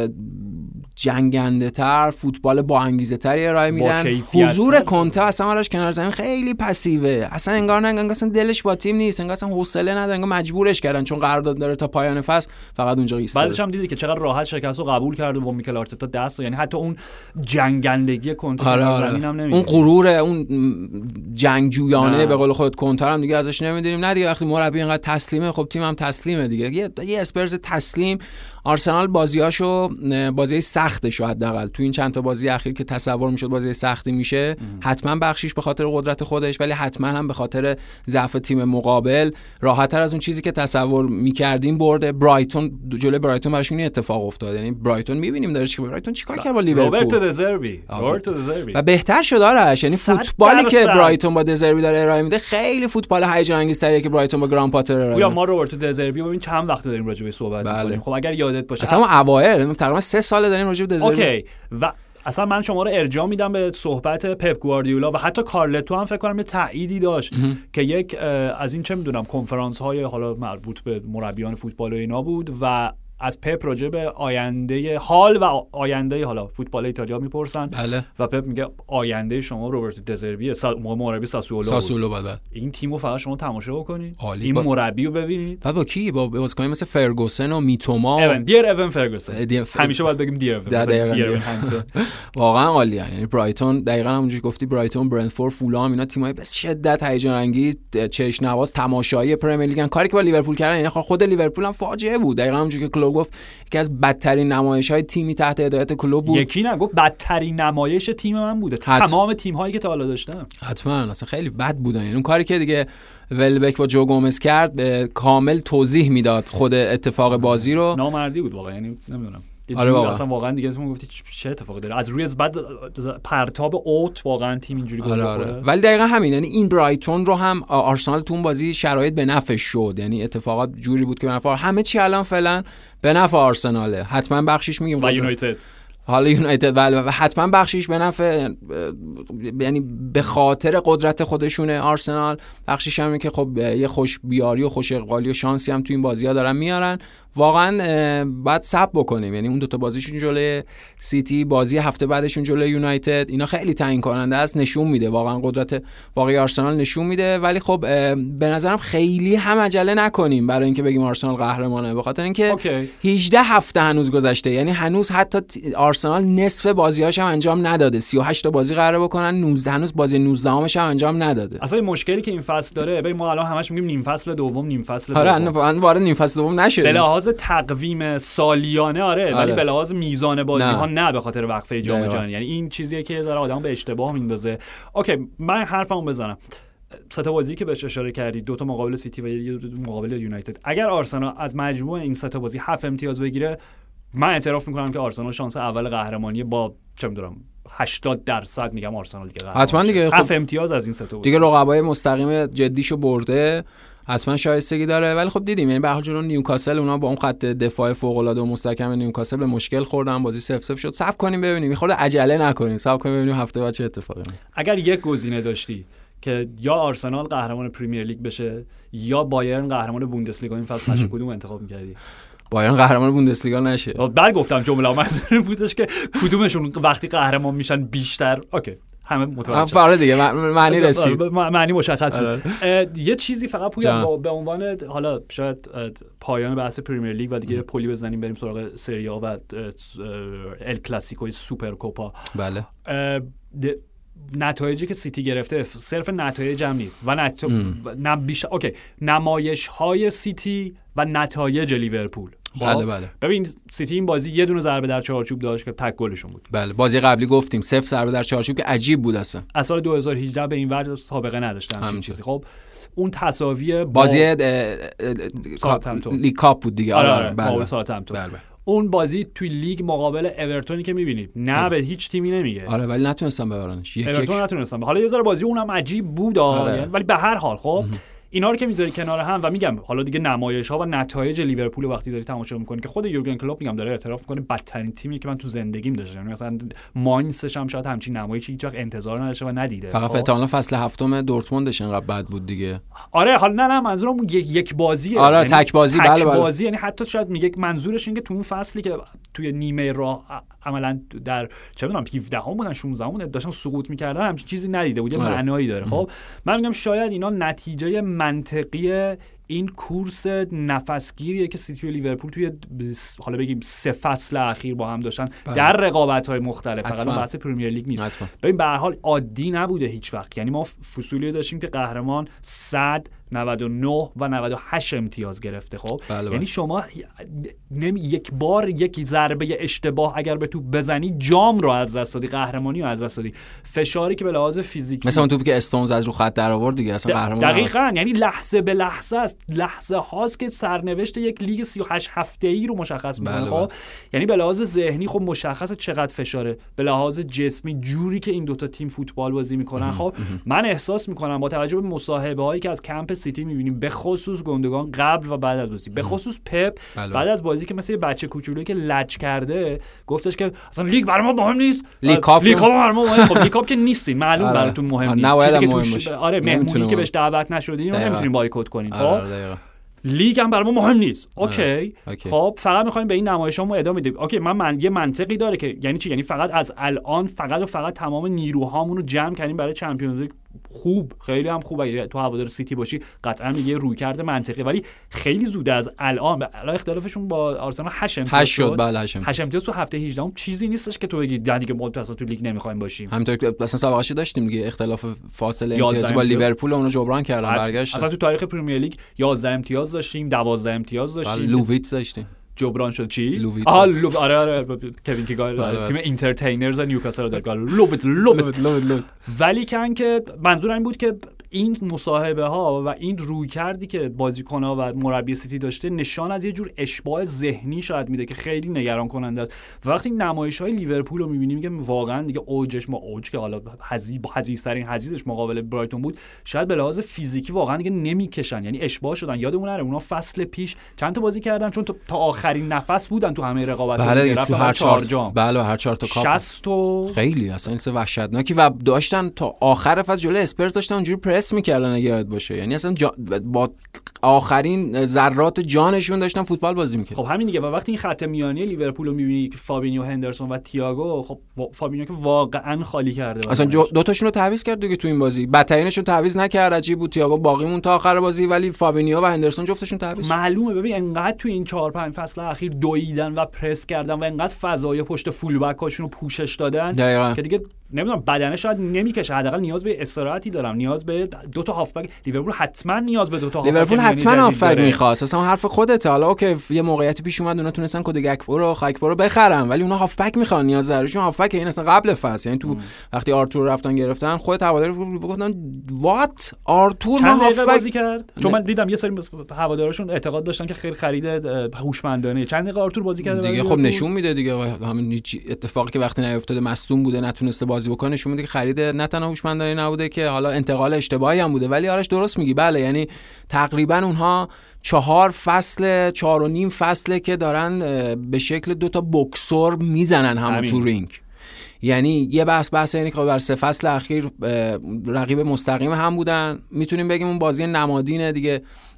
جنگنده تر، فوتبال با انگیزه تری ارائه میدن. حضور کنته اصلا براش کنار زمین خیلی پسیوه، اصلا انگار اصلا دلش با تیم نیست، انگار اصلا حوصله نداره، انگار مجبورش کردن چون قرارداد داره تا پایان فصل فقط اونجا ایستاده. بعدش هم دیدی که چقدر راحت شکستو قبول کرد و با میکل آرتتا دست، یعنی حتی اون جنگندگی کنته کنار زمین هم نمیده، اون غرور، اون جنگجویانه به قول خودت کنته هم دیگه ازش نمیدونیم. نه دیگه، وقتی مربی اینقدر تسلیمه، خب تیم هم تسلیمه دیگه. یه اسپرز تسلیم. آرسنال بازی سختشو حداقل تو این چند تا بازی اخیر که تصور میشد بازی سختی میشه، حتما بخشیش به خاطر قدرت خودش، ولی حتما هم به خاطر ضعف تیم مقابل راحت‌تر از اون چیزی که تصور می‌کردیم برده. برایتون، جلوی برایتون براشون این اتفاق افتاد. یعنی برایتون می‌بینیم دارش که برایتون چیکار کرد با لیورپول. روبرتو دزربی و بهتر شد آرش، یعنی فوتبالی که برایتون با دزربی داره ارائه میده خیلی فوتبال هیجان انگیزتریه که برایتون با گران پاتر ارائه میده. ما روبرتو دزربی ببین چند وقت داریم راجع به صحبت می‌کنیم. خب اگر یادت باشه اصلا اوایل تقریبا 3 سال داریم راجع به دزربی. اوکی. و اصلا من شما رو ارجاع میدم به صحبت پپ گواردیولا و حتی کارلتو هم فکر کنم یه تأییدی داشت که یک از این چه میدونم کنفرانس های حالا مربوط به مربیان فوتبال و اینا بود و از پپ راجع به آینده حال و آینده حالا فوتبال ایتالیا میپرسن. بله. و پپ میگه آینده شما روبرتو دزربی مربی ساسولو بود. این تیمو فقط شما تماشا بکنید، این مربی رو ببینید. با کی؟ با بازیکنان مثل فرگوسن و میتوما اون فرگوسن. همیشه باید بگیم دیر اون. واقعا عالیه. یعنی برایتون دقیقاً همونجوری گفتی، برایتون، برنتفورد، فولام، اینا تیمای به شدت هیجان انگیز، چشم نواز، تماشایی پرمیر لیگن. کاری که با لیورپول کردن، یعنی خود لیورپول هم فاجعه بود. دقیقاً همونجوری که کلوب گفت یکی از بدترین نمایش‌های تیمی تحت هدایت کلوب بود. یکی نه، گفت بدترین نمایش تیم من بوده تمام تیم‌هایی که تا حالا داشتم. حتما اصلا خیلی بد بودن. یعنی اون کاری که دیگه ولبک با جو گومز کرد به کامل توضیح میداد خود اتفاق بازی رو. نامردی بود واقعا، یعنی نمیدونم. آره اصلا واقعا دیگه اسمو گفتی چه اتفاقی داره از روی بعد پرتاب اوت واقعا تیم اینجوری گل بخوره. ولی دقیقاً همین، یعنی این برایتون رو هم آرسنال تو اون بازی شرایط به نفعش شد. یعنی اتفاقات جوری بود که به نفع همه چی الان فعلا به نفع آرسناله. حتما بخشیش میگیم و یونایتد، حالا یونایتد و حتما بخشیش به نفع، یعنی به خاطر قدرت خودشونه آرسنال. بخشیش هم اینه که خب یه خوش بیاری و خوش اقبالی و شانسی هم تو این بازی‌ها دارن میارن. واقعا باید صبر بکنیم. یعنی اون دوتا بازیشون جلوی سیتی، بازی هفته بعدشون جلوی یونایتد، اینا خیلی تعیین کننده است، نشون میده واقعا قدرت واقعی آرسنال نشون میده. ولی خب به نظرم خیلی هم عجله نکنیم برای اینکه بگیم آرسنال قهرمانه، به خاطر اینکه 18 هفته هنوز گذشته. یعنی هنوز حتی آرسنال نصف بازی‌هاش هم انجام نداده. 38 تا بازی قراره بکنن، 19 هنوز بازی 19 هم انجام نداده. اصلا مشکلی که این فصل داره، ببین ما الان همش میگیم نیم فصل دوم، نیم فصل دوم. آره وارد نیم فصل دوم نشد. تقویم سالیانه ولی به لحاظ میزان بازی ها نه، به خاطر وقفه جام جهانی. یعنی این چیزیه که ذره آدمو به اشتباه میندازه. اوکی من حرفمو بزنم. سه تا بازی که بهش اشاره کردی، دو تا مقابل سیتی و یه مقابل یونایتد، اگر آرسنال از مجموع این سه تا بازی 7 امتیاز بگیره، من اعتراف میکنم که آرسنال شانس اول قهرمانی با چه میدونم 80% میگم آرسنال دیگه قهرمان. حتما دیگه 7 امتیاز از این سه تا بازی دیگه رقبای مستقیم جدیشو برده، حتما شایستگی داره. ولی خب دیدیم یعنی به هر حال جلو نیوکاسل اونا با اون خط دفاع فوق العاده و مستحکم نیوکاسل به مشکل خوردن، بازی 0-0 شد. صبر کنیم ببینیم، یه خورده عجله نکنیم، صبر کنیم ببینیم هفته بعد چه اتفاقی میفته. اگر یک گزینه داشتی که یا آرسنال قهرمان پریمیر لیگ بشه یا بایرن قهرمان بوندسلیگا این فصل نشه، کدوم انتخاب می‌کردی؟ بایرن قهرمان بوندسلیگا نشه. بعد گفتم جمله منظور بودش که کدومشون وقتی قهرمان میشن بیشتر اوکی همه متوجه فرق دیگه معنی رسید، معنی مشخص بود. یه چیزی فقط پویا به عنوان حالا شاید پایان بحث پریمیر لیگ و دیگه پلی بزنیم بریم سراغ سری آ و ال کلاسیکو سوپرکوپا. بله نتایجی که سیتی گرفته صرف نتایج هم نیست و اوکی نمایش‌های سیتی و نتایج لیورپول. بله. ببین سیتی این بازی یه دونه ضربه در چارچوب داشت که تک گلشون بود. بله بازی قبلی گفتیم 0 ضربه در چارچوب که عجیب بود اصلا. از سال 2018 به این ور سابقه نداشتن همین چیزی. خب اون تساوی بازی لیگ کاپ بود دیگه. آره بله. اون بازی توی لیگ مقابل اورتونی که می‌بینید نه به هیچ تیمی نمیگه. آره ولی نتونستن ببرنش. اورتون نتونستن. حالا یه ذره بازی اونم عجیب بود ولی به هر حال خب اینا رو که میذاری کنار هم و میگم حالا دیگه نمایش‌ها و نتایج لیورپول وقتی داری تماشا می‌کنی که خود یورگن کلوپ میگم داره اعتراف می‌کنه بدترین تیمی که من تو زندگیم داشتم. یعنی مثلا ماینسش هم شاید همچین نمایشی هیچ وقت انتظار نداشته و ندیده. فقط احتمالاً فصل هفتم دورتموندش انقدر بد بود دیگه. آره حالا نه منظورم یک بازیه. آره یعنی تک بازی بله بازی، یعنی حتی شاید میگه منظورش اینه که تو اون فصلی که توی نیمه راه عملاً در چه می‌دونم 17 هم بودن 16 هم بودن داشتن سقوط می‌کردن، همچین چیزی ندیده بود. یه معنایی داره. خب من میگم شاید اینا نتیجه منطقی این کورس نفسگیریه که سیتی و لیورپول توی حالا بگیم 3 فصل اخیر با هم داشتن در رقابت‌های مختلف. فقط بحث پرمیر لیگ نیست. ببین به هر حال عادی نبوده هیچ وقت. یعنی ما فصولی داشتیم که قهرمان 100 99 و 98 امتیاز گرفته. خب یعنی شما یک بار یک ضربه اشتباه اگر به توپ بزنی جام رو از دست دادی، قهرمانی رو از دست دادی. فشاری که به لحاظ فیزیکی مثلا اون توپی که استونز از رو خط در آورد دیگه اصلا قهرمان دقیقاً یعنی لحظه به لحظه است، لحظه هاست که سرنوشت یک لیگ 38 هفته‌ای رو مشخص می‌کنه. خب یعنی به لحاظ ذهنی خب مشخصه چقدر فشاره، به لحاظ جسمی جوری که این دوتا تیم فوتبال بازی می‌کنن. خب من احساس می‌کنم با توجه به مصاحبه‌هایی که از کمپ سیتی می‌بینیم به خصوص گوندوگان قبل و بعد از بازی، به خصوص پپ بعد از بازی که مثل یه بچه کوچولویی که لج کرده گفتش که اصلا لیگ برای ما مهم نیست، لیگ کاپ برای ما مهمه. خب لیگ کاپ که نیستین، معلوم براتون مهم نیست، چیزی که توش مهمونی که بهش دعوت نشدین رو نمیتونین بایکوت کنین. خب لیگ هم برای ما مهم نیست. اوکی. خب فقط می‌خوایم به این نمایشامو ادامه بدیم. اوکی من یه منطقی داره که یعنی چی؟ یعنی فقط از الان فقط تمام نیروهامون رو جمع کردیم برای چمپیونز لیگ. خوب، خیلی هم خوب. اگه تو هوادار سیتی باشی قطعا میگه رویکرد منطقی، ولی خیلی زوده از الان. الان اختلافشون با آرسنال 8 امتیاز شد. بله 8 امتیاز تو هفته 18 چیزی نیستش که تو بگی دیگه ما تو لیگ نمی‌خوایم باشیم. همونطور که اصلا سابقه‌اش داشتیم دیگه، اختلاف فاصله امتیازی با لیورپول اونو جبران کردن برگشت. اصلا تو تاریخ پرمیر لیگ 11 امتیاز داشتیم، 12 امتیاز داشتیم. لوویت داشتیم. جبران شد چی؟ لوویت. آره کوین کیگال تیم انترتینرز نیوکاسل در لوویت. ولی که منظور این بود که این مصاحبه ها و این رویکردی که بازیکن‌ها و مربی سیتی داشته نشان از یه جور اشباع ذهنی شاید میده که خیلی نگران کننده است. و وقتی نمایش‌های لیورپول رو می‌بینیم که واقعا دیگه اوجش که حالا حزیزترین حزیزش مقابل برایتون بود، شاید به لحاظ فیزیکی واقعا دیگه نمیکشن، یعنی اشباع شدن. یادمون نره اونا فصل پیش چند تا بازی کردن، چون تا آخرین نفس بودن تو همه رقابت‌ها. بله تو هر 4 جام. بله هر 4 تا کاپ 60 و خیلی اصلا چیز وحشتناکی و داشتن تا آخر فصل جلوی اسپرز داشتن اونجوری پرس می‌کردن اگه یاد باشه، یعنی اصلا با آخرین ذرات جانشون داشتن فوتبال بازی می‌کردن. خب همین دیگه. و وقتی این خط میانی لیورپول رو می‌بینی که فابینیو، هندرسون و تییاگو، خب فابینیو که واقعا خالی کرده، اصلا دو تاشون رو تعویض کرد دیگه تو این بازی. بدترینشون تعویض نکرد، عجیب بود. تییاگو باقی مون تا آخر بازی، ولی فابینیو و هندرسون جفتشون تعویض. معلومه. ببین انقدر تو این 4-5 فصل اخیر دویدن و پرس کردن و انقدر فضای پشت فول بک هاشون رو پوشش دادن که دیگه نمیدونم بدنه شاید نمیکشه. حداقل نیاز به استراحتی دارم، نیاز به دو تا هافبک. لیورپول حتما نیاز به دو تا هافبک، لیورپول حتما هافبک می‌خواست. اصلا حرف خودته. حالا اوکی یه موقعیتی پیش اومد اونا تونستن کد گکپو رو خاکپو رو بخرن، ولی اونا هافبک می‌خوان، نیاز دارشون هافبک. این اصلا قبل فصل، یعنی تو وقتی آرتور رفتن گرفتن، خود هوادارا گفتن وات آرتور ما هافبک بازی کرد. چون من دیدم یه سری هوادارشون اعتقاد داشتن که خیلی خرید هوشمندانه. چند دقیقه آرتور بازی کرد دیگه. خب نشون میده دیگه همین اتفاقی که وقتی نیافتاده مصدوم بوده نتونسته بازی بکنه، نشون میده که خرید نه تنها هوشمندانه نبوده که حالا انتقال اشتباهی هم بوده. ولی آرش درست میگی. بله یعنی تقریبا اونها 4 فصل 4.5 فصله که دارن به شکل 2 تا بوکسور میزنن همون تو رینگ. یعنی یه بحث اینه که در 3 فصل اخیر رقیب مستقیم هم بودن. میتونیم بگیم اون بازی نمادینه دیگه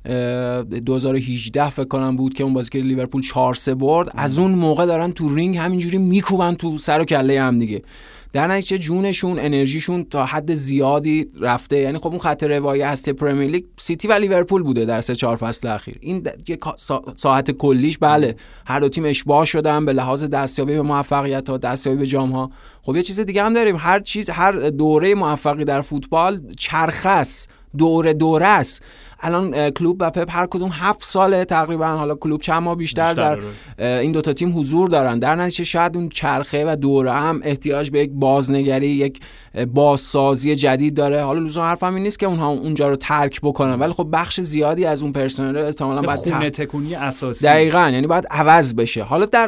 2018 فکر کنم بود که اون بازی که لیورپول 4-3 برد. از اون موقع دارن تو رینگ همینجوری میکوبن تو سر و کله هم دیگه. در نتیجه جونشون، انرژیشون تا حد زیادی رفته. یعنی خب اون خط روایی هسته پرمیر لیگ سیتی و لیورپول بوده در 3-4 فصل اخیر. این یک ساعت کلیش بله هر دو تیم اشباع شدن به لحاظ دستیابی به موفقیت ها، دستیابی به جام ها. خب یه چیز دیگه هم داریم، هر دوره موفقی در فوتبال چرخه است، دوره است. الان کلوب و پپ هر کدوم 7 ساله تقریبا، حالا کلوب چند ماه بیشتر در این دوتا تیم حضور دارن. در نتیجه شاید اون چرخه و دوره هم احتیاج به یک بازنگری، یک بازسازی جدید داره. حالا لزوما حرفم این نیست که اونها اونجا رو ترک بکنن، ولی خب بخش زیادی از اون پرسنل احتمالاً باید خونه تکونی اساسی دقیقاً یعنی باید عوض بشه. حالا در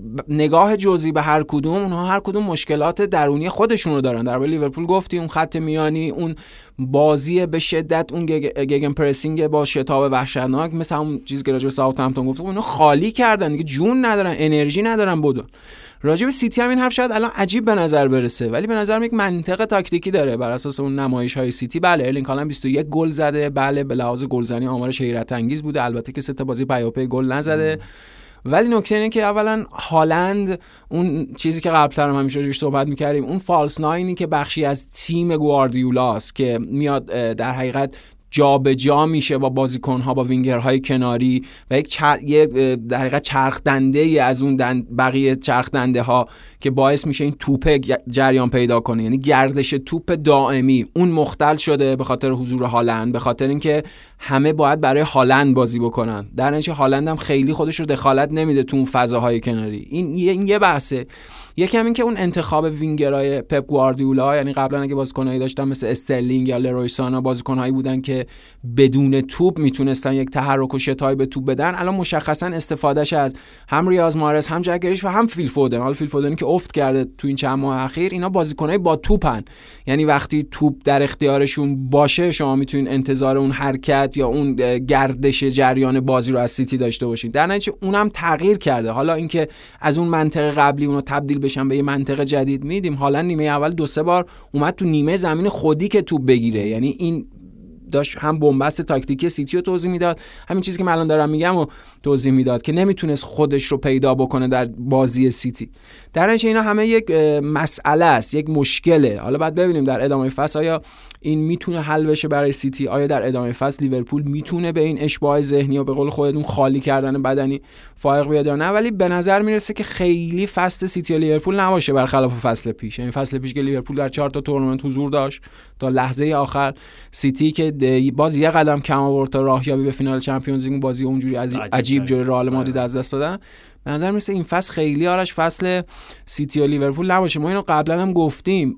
نگاه جزئی به هر کدوم، اونها هر کدوم مشکلات درونی خودشون رو دارن. در لیورپول گفتی اون خط میانی، اون بازی به شدت، اون گگن پرسینگ با شتاب وحشتناک، مثل اون چیزی که راجع به ساوثهمپتون گفتم، اونا خالی کردن دیگه، جون ندارن، انرژی ندارن. بدون راجع به سیتی هم این حرف شاید الان عجیب به نظر برسه، ولی به نظر یک منطق تاکتیکی داره بر اساس اون نمایش‌های سیتی. بله ارلینگ هالند 21 گل زده، بله به لحاظ گلزنی آمارش حیرت انگیز بوده، البته که 3 تا بازی پیاپی گل نزده. ولی نکته اینه که اولا هالند اون چیزی که قبل‌تر هم همیشه روش صحبت می‌کردیم، اون فالس ناینی که بخشی از تیم گواردیولاست که میاد در حقیقت جابجا میشه با بازیکن‌ها، با وینگرهای کناری و یک در حقیقت چرخ دنده‌ای از اون بقیه چرخ دنده‌ها که باعث میشه این توپ جریان پیدا کنه، یعنی گردش توپ دائمی. اون مختل شده به خاطر حضور هالند، به خاطر اینکه همه باید برای هالند بازی بکنن. در نتیجه هالند هم خیلی خودش رو دخالت نمیده تو اون فضاهای کناری. این یه بحثه. یکم این که اون انتخاب وینگرای پپ گواردیولا، یعنی قبلا اگه بازیکنایی داشتن مثل استرلینگ یا لروی سانا، بازیکنایی بودن که بدون توپ میتونستن یک تحرک و شتای به توپ بدن، الان مشخصا استفادهش از هم ریاض مارز، هم جک گریش و هم فیل فودن. حالا فیل فودنی که افت کرده تو این چند ماه اخیر، اینا بازیکنای با توپن، یعنی وقتی توپ در اختیارشون باشه شما میتونین انتظار اون حرکت سرعت یا اون گردش جریان بازی رو از سیتی داشته باشین. در نتیجه اونم تغییر کرده. حالا اینکه از اون منطقه قبلی اونو تبدیل بشن به یه منطقه جدید میدیم. حالا نیمه اول 2-3 بار اومد تو نیمه زمین خودی که توپ بگیره، یعنی این داشت هم بنبست تاکتیکی سیتی رو توضیح میداد، همین چیزی که من الان دارم میگم رو توضیح میداد که نمیتونست خودش رو پیدا بکنه در بازی سیتی. در نتیجه اینا همه یک مسئله است، یک مشکله. حالا بعد ببینیم در ادامه فصل آیا این میتونه حل بشه برای سیتی، آیا در ادامه فصل لیورپول میتونه به این اشباع ذهنی و به قول خودتون خالی کردن بدنی فائق بیاد یا نه. ولی به نظر میرسه که خیلی فصل سیتی و لیورپول نباشه برخلاف فصل پیش. این فصل پیش که لیورپول در 4 تا تورنمنت حضور داشت تا لحظه آخر، سیتی که باز یه قدم کم آورد تا راهیابی به فینال چمپیونز لیگ، بازی اونجوری عجیب جلوی رئال مادرید از دست دادن. به نظر میرسه این فصل خیلی آرش فصل سیتی و لیورپول نباشه. ما اینو قبلا هم گفتیم،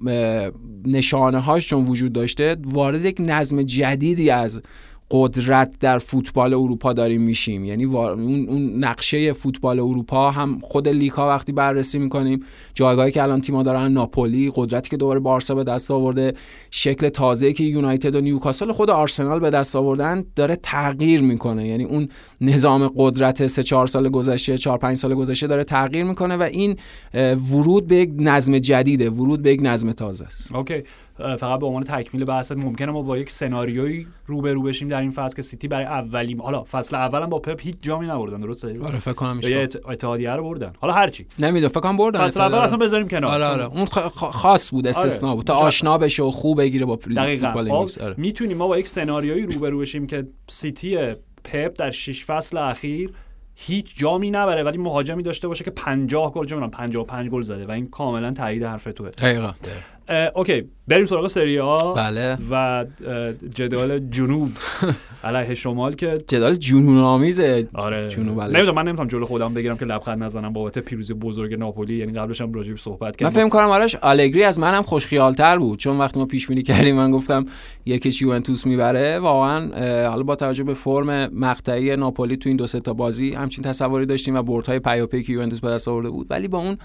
نشانه هاش چون وجود داشته، وارد یک نظم جدیدی از قدرت در فوتبال اروپا داریم میشیم. یعنی اون نقشه فوتبال اروپا هم خود لیگ ها وقتی بررسی میکنیم، جایگاهی که الان تیم‌ها دارن، ناپولی، قدرتی که دوباره بارسا به دست آورده، شکل تازه‌ای که یونایتد و نیوکاسل، خود آرسنال به دست آوردن، داره تغییر میکنه. یعنی اون نظام قدرت 3-4 سال گذشته، 4-5 سال گذشته داره تغییر میکنه و این ورود به یک نظم جدیده، ورود به یک نظم تازه است. اوکی، فقط به عنوان تکمیل بحث، ممکنه ما با یک سناریویی روبرو بشیم در این فصل که سیتی برای اولیم، حالا فصل اولم با پپ هیچ جامی نبردن، درسته؟ آره فکر کنم یه اتحادیه رو بردن، حالا هر چی نمیدونم، فکر کنم بردن فصل اول اصلا بذاریم کنار. آره اون خاص بود، استثنا بود تا آشنا بشه و خوب بگیره با فوتبال انگلیس. میتونیم ما با یک سناریویی روبرو بشیم که سیتی پپ در 6 فصل اخیر هیچ جامی نبره ولی مهاجمی داشته باشه که 50 گل، چه می‌دونم 55 گل زده و این کاملا تایید حرف توه. دقیقاً. اوکی، بریم سراغ سری آ. بله. و جدال جنوب علیه شمال که جدال جنون آمیزه. آره. جنوب علیه. من نمیتونم جلو خودم بگیرم که لبخند نزنم بابت پیروزی بزرگ ناپولی، یعنی قبلش هم راجع به صحبت کردم. من فکر کنم آرش آلگری از منم خوش خیال‌تر بود، چون وقتی ما پیش بینی کردیم من گفتم یکیش یوونتوس میبره. واقعا حالا با توجه به فرم مقطعی ناپولی تو این 2-3 تا بازی همچین تصوری داشتیم و بردهای پیاپی که یوونتوس به دست آورده بود، ولی با اون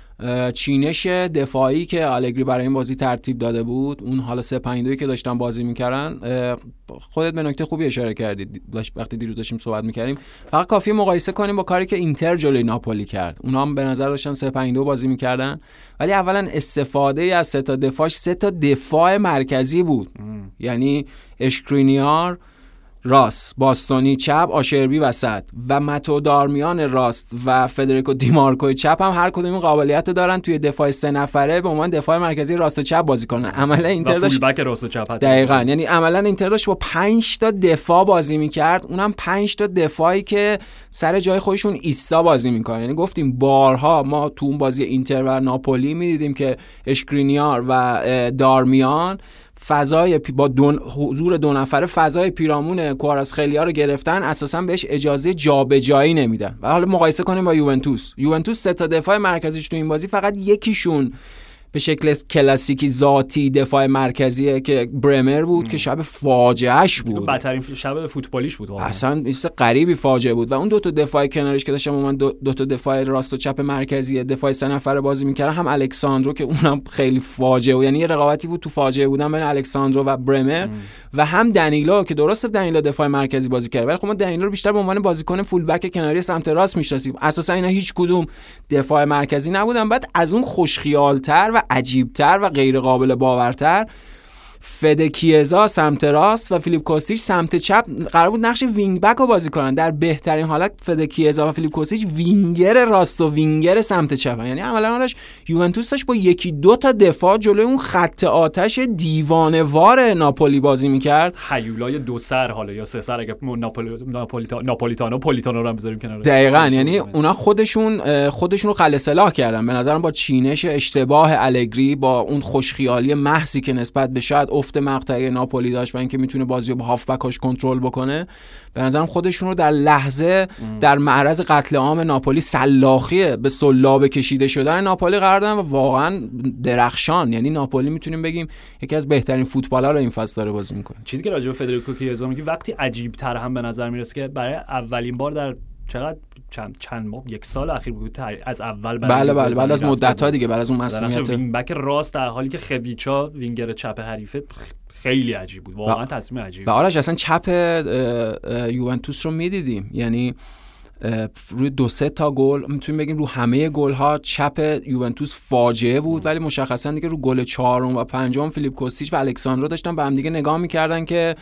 چینش دفاعی که آلگری برای این بازی ترتیب داده بود، اون حالا 3-5-2 که داشتن بازی میکردن، خودت به نکته خوبی اشاره کردی وقتی دیروز داشتیم صحبت میکردیم. فقط کافیه مقایسه کنیم با کاری که اینتر جلوی ناپولی کرد. اونها هم به نظر داشتن 3-5-2 بازی میکردن، ولی اولا استفاده از 3 تا دفاعش 3 تا دفاع مرکزی بود. یعنی اشکرینیار راست، باستونی چپ، آشربی وسط و ماتو دارمیان راست و فدریکو دیمارکو چپ هم هر کدوم این قابلیت دارن توی دفاع 3 نفره به عنوان دفاع مرکزی راست و چپ بازی کنن. عملا اینتر داشت فول بک راست و چپ. دقیقاً، یعنی عملا اینتر داشت با 5 تا دفاع بازی میکرد، اونم 5 تا دفاعی که سر جای خودشون ایستا بازی میکنن. یعنی گفتیم بارها ما تو اون بازی اینتر و ناپولی میدیدیم که اشکرینیار و دارمیان فضای با حضور 2 نفره فضای پیرامون کواراسخلیا رو گرفتن، اساسا بهش اجازه جابجایی نمیدن. و حالا مقایسه کنیم با یوونتوس 3 تا دفاع مرکزیش تو این بازی فقط یکیشون به شکل کلاسیکی ذاتی دفاع مرکزیه که برمر بود که شب فاجعهش بود، بدترین شب فوتبالیش بود واقعا، اصلا چیز غریبی فاجعه بود. و اون 2 تا دفاع کنارش که داشتم من 2 تا دفاع راست و چپ مرکزی دفاع 3 نفره بازی میکردن، هم الکساندرو که اونم خیلی فاجعه، یعنی یه رقابتی بود تو فاجعه بودن بین الکساندرو و برمر و هم دنیلو که درسته دنیلو دفاع مرکزی بازی کرد، ولی خب ما دنیلو رو بیشتر به عنوان بازیکن فول بک کناری سمت راست میشناسیم. اساسا اینا هیچ کدوم دفاع مرکزی نبودن. بعد از اون خوشخیال‌تر و عجیب‌تر و غیر قابل باورتر، فدکیزا سمت راست و فیلیپ کوستیچ سمت چپ قرار بود نقش وینگ بک رو بازی کنن. در بهترین حالت فدکیزا و فیلیپ کوستیچ وینگر راست و وینگر سمت چپ، یعنی عملاً یوونتوس داشت با 1-2 تا دفاع جلوی اون خط آتش دیوانه‌وار ناپولی بازی میکرد. هیولای 2 سر حالا یا 3 سر اگه ناپولیتانو رو هم بذاریم کنار. دقیقاً، یعنی اونا خودشون رو خل اصلاح کردن به نظرم با چینش اشتباه الگری، با اون خوشخیالی محضی که نسبت به شاید افت مقطعی ناپولی داشت و اینکه میتونه بازی رو با هافبکاش کنترل بکنه. به نظرم خودشون رو در لحظه در معرض قتل عام ناپولی، سلاخی به سلاب کشیده شدن ناپولی قرار دادن و واقعا درخشان. یعنی ناپولی میتونیم بگیم یکی از بهترین فوتبال‌ها این فصل داره بازی میکنه. چیزی که راجع به فدریکو کیزا میگی وقتی عجیب تر هم به نظر میرسه که برای اولین بار در چقدر چند ماه یک سال اخیر بود از اول بله بعد از مدت‌ها دیگه، بعد از اون مسئولیت وینگ بک راست، در حالی که خویچا وینگر چپ حریفه خیلی عجیب بود، واقعا تصمیم عجیبی. و آرش اصلا چپ یوونتوس رو می‌دیدیم، یعنی روی 2-3 تا گل میتونیم بگیم رو همه گل‌ها چپ یوونتوس فاجعه بود، ولی مشخصا دیگه رو گل 4 و 5 فیلیپ کوستیچ و الکساندرو داشتن به هم دیگه نگاه می‌کردن که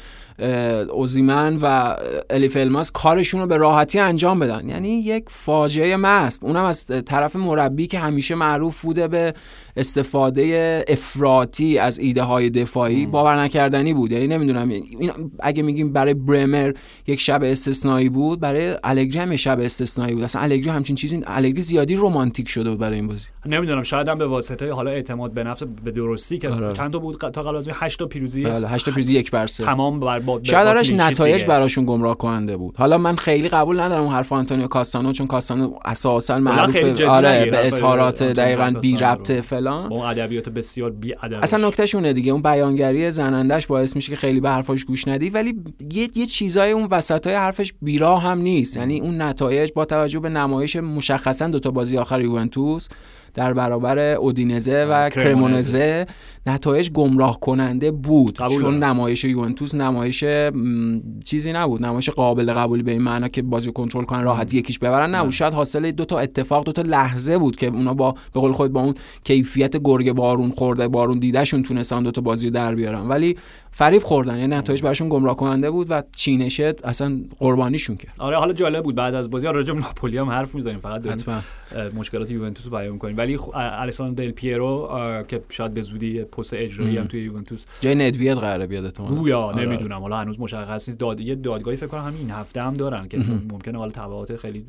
اوزیمن و الیف الماس کارشون رو به راحتی انجام بدن. یعنی یک فاجعه محض، اونم از طرف مربی که همیشه معروف بوده به استفاده افراطی از ایده های دفاعی. باور نکردنی بود. یعنی نمیدونم این اگه میگیم برای برمر یک شب استثنایی بود، برای الگری هم یک شب استثنایی بود. اصلا الگری همچین چیزی، الگری زیادی رمانتیک شده بود برای این بازی. نمیدونم شاید هم به واسطه حالا اعتماد به نفس به درستی که چند تا بود تا قبل از 8 تا پیروزی، بله 8 تا پیروزی 1-3 تمام شاید آرش نتایج براشون گمراه کننده بود. حالا من خیلی قبول ندارم اون حرف آنتونیو کاستانو، چون کاستانو اساسا معروفه آره به اظهارات دقیقاً بی ربط فلان، با ادبیات بسیار بی ادب. اصلا نکتهشونه دیگه، اون بیانگری زنندش باعث میشه که خیلی به حرفاش گوش ندی، ولی یه چیزای اون وسطای حرفش بیراه هم نیست. یعنی اون نتایج با توجه به نمایش مشخصا 2 تا بازی آخر یوونتوس در برابر اودینزه و کرمونزه نتایج گمراه کننده بود، چون نمایش یوونتوس نمایش چیزی نبود، نمایش قابل قبولی به این معنا که بازی کنترل کنن راحتی یکیش ببرن نبود. شاید حاصل 2 تا اتفاق 2 تا لحظه بود که اونا با به قول خود با اون کیفیت گرگ بارون خورده بارون دیدهشون تونستن 2 تا بازی در بیارن، ولی فریب خوردن. یعنی نتایج براشون گمراه کننده بود و چینشت اصلا قربانیشون کرد. آره حالا جالب بود بعد از بازی راجع به ناپولی هم حرف می‌زنیم، فقط داریم مشکلات یوونتوس رو بیان می‌کنیم، ولی الکساندر دل پیرو که شاید به زودی پست اجرایی هم توی یوونتوس جای ندوید قراره بیاد احتمالاً، گویا نمیدونم، حالا هنوز مشخص نیست. یه دادگاهی فکر کنم همین هفته هم دارن که ممکنه حالا تبعات خیلی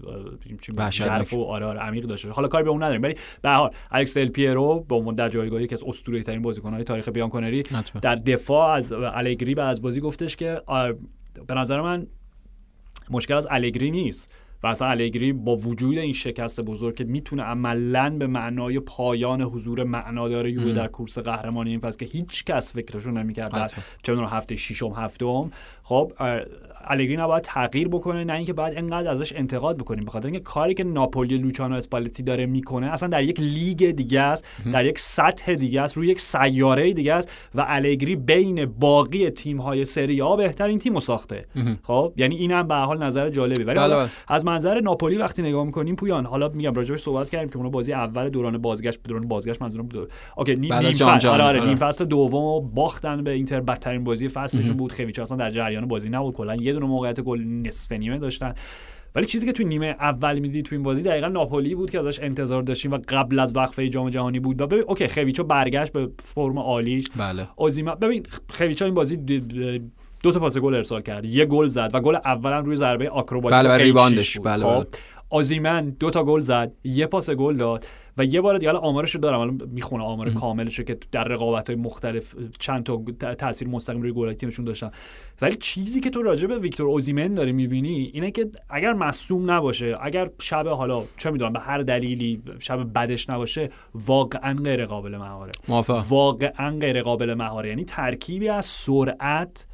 ژرف و آره عمیق داشته. حالا کاری به اون نداریم، ولی به هر حال الکس دل پیرو به عنوان در جایگاهی که از اسطوره‌ترین بازیکن‌های تاریخ بیانکونری در دفاع از الگری بعد از بازی گفتش که به نظر من مشکل از الگری نیست و اصلا الگری با وجود این شکست بزرگ که میتونه عملاً به معنای پایان حضور معنادار یووه در کورس قهرمانی این فصل که هیچ کس فکرشو نمی‌کرد در چه می‌دونم هفته 6م 7م، خب الگری نباید تغییر بکنه، نه اینکه بعد انقدر ازش انتقاد بکنیم، به خاطر اینکه کاری که ناپولی لوچانو اسپالتی داره میکنه اصلا در یک لیگ دیگه است، در یک سطح دیگه است، روی یک سیاره دیگه است و الگری بین باقی تیم‌های سری آ بهترین تیمو ساخته. خب یعنی اینم به هر حال نظر جالبی، ولی از منظر ناپولی وقتی نگاه می‌کنیم پویان، حالا میگم راجعش صحبت کردیم که اون بازی اول دوران بازگشت منظورم اوکی نیم فصل دوم باختن به اینتر، بدترین بازی فصلشون بود. خویچ اصلا در جریان بازی نبود، کلا یه دونه موقعیت گل نصف نیمه داشتن، ولی چیزی که تو نیمه اول میدید تو این بازی دقیقاً ناپولی بود که ازش انتظار داشتیم و قبل از وقفه جام جهانی بود. و ببین اوکی خویچو برگشت به فرم عالیش، بله اوزیما ببین خویچو این بازی 2 تا پاس گل ارسال کرد، 1 گل زد و گل اولم روی ضربه آکروباتیک ریباندش. خب اوزیمن 2 تا گل زد، 1 پاس گل داد و یه بار دیگه حالا آمارشو دارم، حالا میخونه آمار کاملشو که در رقابت‌های مختلف چند تا تاثیر مستقیم روی گلای تیمشون داشتن. ولی چیزی که تو راجع به ویکتور اوزیمن داری میبینی اینه که اگر مصدوم نباشه، اگر شب حالا چه میدونم به هر دلیلی شب بدش نباشه، واقعا غیر قابل مهاره. واقعا غیر قابل مهاره. یعنی ترکیبی از سرعت،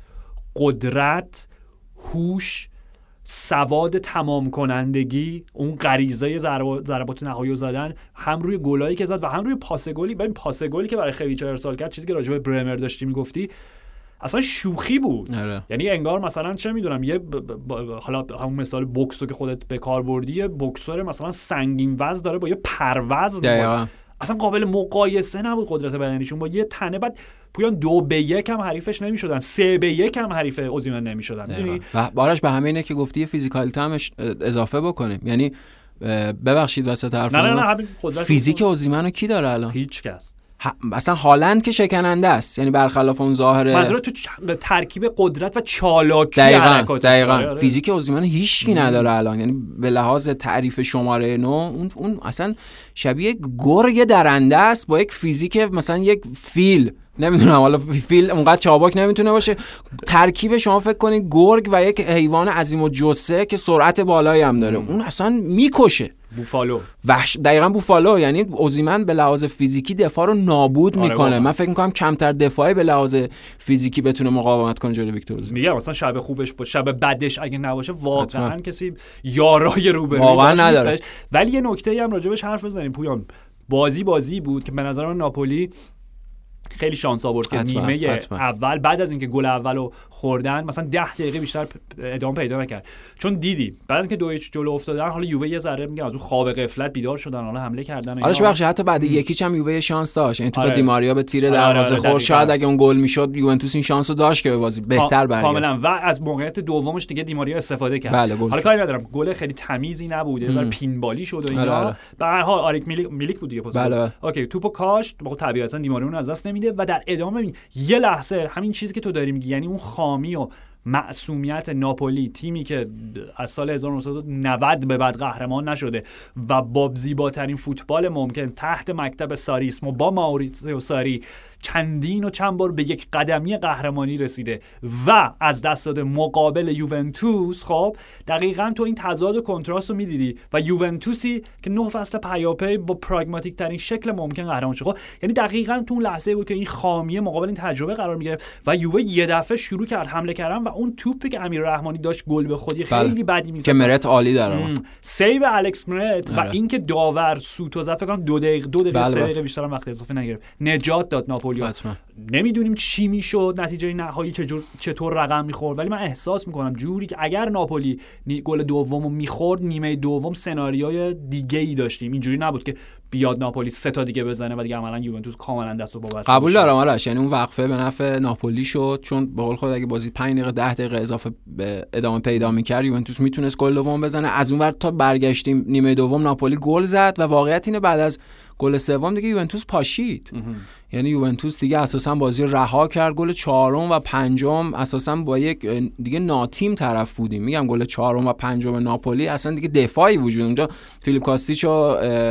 قدرت، هوش، سواد تمام کنندگی، اون غریزه ضربات نهایی زدن، هم روی گلایی که زد و هم روی پاس گلی. ببین پاس گلی که برای خویچ ارسال کرد، چیزی که راجع به برمر داشتی میگفتی اصلا شوخی بود. یعنی انگار مثلا چه میدونم حالا همون مثال بوکسو که خودت به کار بردی، بوکسور مثلا سنگین وزن داره با یه پرواز اصلا قابل مقایسه نبود قدرت بدنیشون با یه تنه. بعد پویان 2-1 هم حریفش نمیشدن، 3-1 هم حریف اوزیمن نمیشدن. یعنی بارش به همینه که گفتی فیزیکالیته هم اضافه بکنیم. یعنی ببخشید وسط حرفم، فیزیک اوزیمن رو کی داره الان؟ هیچ کس. اصلا هالند که شکننده است، یعنی برخلاف اون ظاهره. منظور تو ترکیب قدرت و چالاکی حرکات. دقیقاً فیزیک اوزیمن هیچ کی نداره الان. یعنی به لحاظ تعریف شماره 9 اون اصلا شبیه گرگ درنده است با یک فیزیک مثلا یک فیل. نمیدونم حالا فیل اونقدر چابک نمیتونه باشه. ترکیب شما فکر کنید گرگ و یک حیوان عظیم الجثه که سرعت بالایی هم داره، اون اصلا میکشه. بوفالو دقیقاً بوفالو، یعنی اوزیمن به لحاظ فیزیکی دفاع رو نابود میکنه. من فکر میکنم کمتر دفاعی به لحاظ فیزیکی بتونه مقاومت کنه جلوی ویکتور اوزیمن. میگم مثلا شب خوبش با شب بدش اگه نباشه واقعا کسی یارای روبروی واقعا نداره. ولی یه نکته‌ای هم راجبش حرف بزنیم پویان، بازی بود که به نظر من ناپولی خیلی شانس آورد که نیمه اول بعد از اینکه گل اولو خوردن مثلا 10 دقیقه بیشتر ادامه پیدا نکرد، چون دیدی بعد از اینکه 2-1 جلو افتادن حالا یووه یه ذره میگم از اون خواب غفلت بیدار شدن، حالا حمله کردن. آرش بخش حتی بعد یکیچ هم یووه شانس داشت، یعنی توپ دیماریا به تیر دروازه خورد، شاید اگه اون گل میشد یوونتوس این شانسو داشت که به بازی بهتر برگرده کاملا. و از موقعیت دومش دیگه دیماریا استفاده کرد. حالا کاری ندارم گل خیلی تمیزی نبود، یه ذره پینبالی شد و اینا. به هر حال آریک میلیک بود دیگه پاس. اوکی توپو کاشت، طبیعتا دیماریا اون از دست نمیده و در ادامه یه لحظه همین چیزی که تو داری میگی، یعنی اون خامی و معصومیت ناپولی، تیمی که از سال 1990 به بعد قهرمان نشده و با زیباترین فوتبال ممکن تحت مکتب ساریسمو با ماوریتسیو ساری چندین و چند بار به یک قدمی قهرمانی رسیده و از دست داده مقابل یوونتوس. خب دقیقاً تو این تضاد و کنتراست رو میدیدی و یوونتوسی که 9 فصل پیاپی با پراگماتیک ترین شکل ممکن قهرمان شد. خب یعنی دقیقاً تو اون لحظه بود که این خامیه مقابل این تجربه قرار میگرفت و یووه یه دفعه شروع کرد حمله کردن و اون توپی که امیر رحمانی داشت گل به خودی خیلی بدی میزد که مرت عالی داره، سیو الکس مرت و اینکه داور سوتو زد، فکر کنم 2 دقیقه 3 دقیقه بیشتر هم وقت اضافه نگرفت، نجات داد ناپولی. نمیدونیم چی میشد، نتیجه نهایی چطور رقم میخورد، ولی من احساس میکنم جوری که اگر ناپولی گل دومو میخورد نیمه دوم سناریوی دیگه ای داشتیم. اینجوری نبود که بیاد ناپولی 3 تا دیگه بزنه و دیگه عملا یوونتوس کاملا دستو وابسته. قبول دارم آرش، یعنی اون وقفه به نفع ناپولی شد، چون به قول خود اگه بازی 5 دقیقه 10 دقیقه اضافه به ادامه پیدا می‌کرد یوونتوس میتونست گل دوم بزنه. از اون ور تا برگشتیم نیمه دوم ناپولی گل زد و واقعیت اینه بعد از گل سوم دیگه یوونتوس پاشید. یعنی یوونتوس دیگه اساسا بازی رها کرد. گل چهارم و پنجم اساسا با یک دیگه ناتیم طرف بودیم. میگم گل چهارم و پنجم ناپولی اصلا دیگه دفاعی وجود اونجا فیلیپ کاستیچ و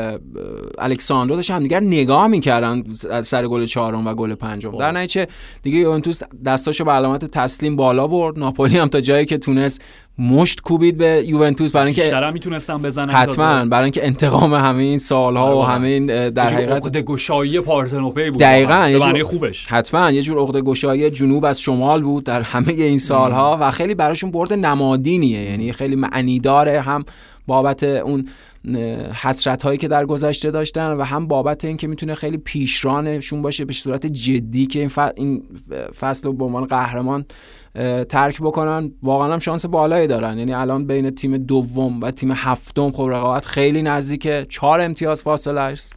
الکساندرو داشتن هم دیگه نگاه میکردن از سر گل چهارم و گل پنجم. در نتیجه دیگه یوونتوس دستاشو به علامت تسلیم بالا برد. ناپولی هم تا جایی که تونست مشت کوبید به یوونتوس برای اینکه بیشتر میتونستن بزنن، حتما برای اینکه انتقام همین سالها و همین در حقیقت عقده گشایی پارتنوپی بود. دقیقاً یه جور خوبش حتما یه جور عقده گشایی جنوب از شمال بود در همه این سالها و خیلی براشون برد نمادینیه. یعنی خیلی معنی داره، هم بابت اون حسرت هایی که در گذشته داشتن و هم بابت اینکه میتونه خیلی پیشرانشون باشه به صورت جدی که این فصل رو به عنوان قهرمان ترک بکنن. واقعا هم شانس بالایی دارن. یعنی الان بین تیم دوم و تیم هفتم خب رقابت خیلی نزدیکه، 4 امتیاز فاصله است،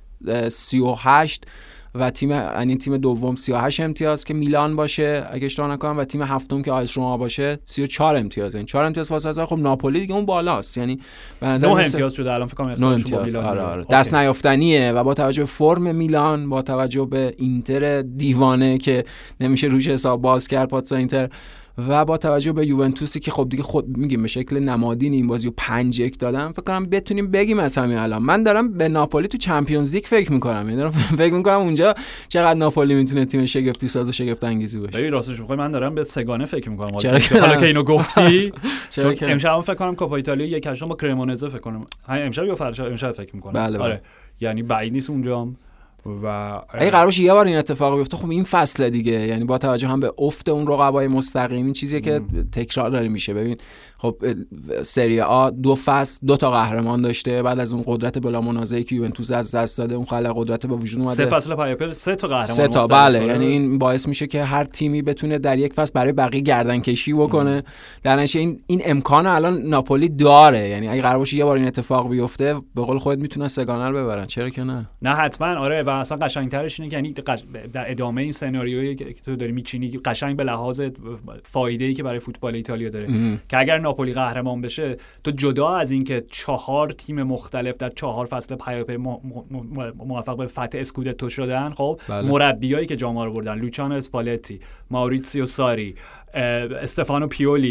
38 و تیم دوم 38 امتیاز که میلان باشه اگه اشتباه نکنم و تیم هفتم که آیس روما باشه 34 امتیاز. این 4 امتیاز فاصله است. خب ناپولی دیگه اون بالاست، یعنی به نظر 9 امتیاز شده الان فکر کنم 9 امتیاز. آره. دست نیافتنیه و با توجه به فرم میلان، با توجه به اینتر دیوانه که نمیشه روش حساب باز کرد پاتسا اینتر، و با توجه به یوونتوسی که خب دیگه خود میگیم به شکل نمادین این بازیو 5-1 دادن، فکر کنم بتونیم بگیم از همین الان من دارم به ناپولی تو چمپیونز لیگ فکر میکنم. یعنی دارم فکر میکنم اونجا چقدر ناپولی میتونه تیم شگفتی ساز و شگفت انگیزی باشه. ببین راستش بخوام من دارم به سگانه فکر میکنم حالا که اینو گفتی. امشب فکر کنم کوپا ایتالیا یک هشتم با کرمونزه فکر کنم امشب یا فردا امشب فکر میکنم. آره یعنی بعید نیست اونجا. و اگه قرار باشه یه بار این اتفاق بیفته خب این فصل دیگه، یعنی با توجه هم به افت اون رقبای مستقیم این چیزیه که تکرار داره میشه. ببین خب سری آ 2 فصل 2 تا قهرمان داشته، بعد از اون قدرت بلا منازعه‌ای که یوونتوس از دست داده اون خلق قدرت به وجود اومده. 3 فصل پیاپی 3 تا قهرمان 3 تا بله. یعنی این باعث میشه که هر تیمی بتونه در یک فصل برای بقیه گردن کشی بکنه. در نتیجه این امکان الان ناپولی داره. یعنی اگه قرار باشه یه بار این اتفاق بیفته به قول خودت میتونن سگانه رو ببرن، چرا که نه حتما. آره و اصلا قشنگترش اینه که یعنی در ادامه این سناریویی که تو داری میچینی قشنگ به لحاظ فایده‌ای که برای فوتبال ایتالیا داره که اگر ناپولی قهرمان بشه تو جدا از این که 4 تیم مختلف در 4 فصل پیاپی موفق به فتح اسکودتو شدن، خب مربیایی که جام رو بردن، لوچانو اسپالتی، ماوریتسیو ساری، استفانو پیولی،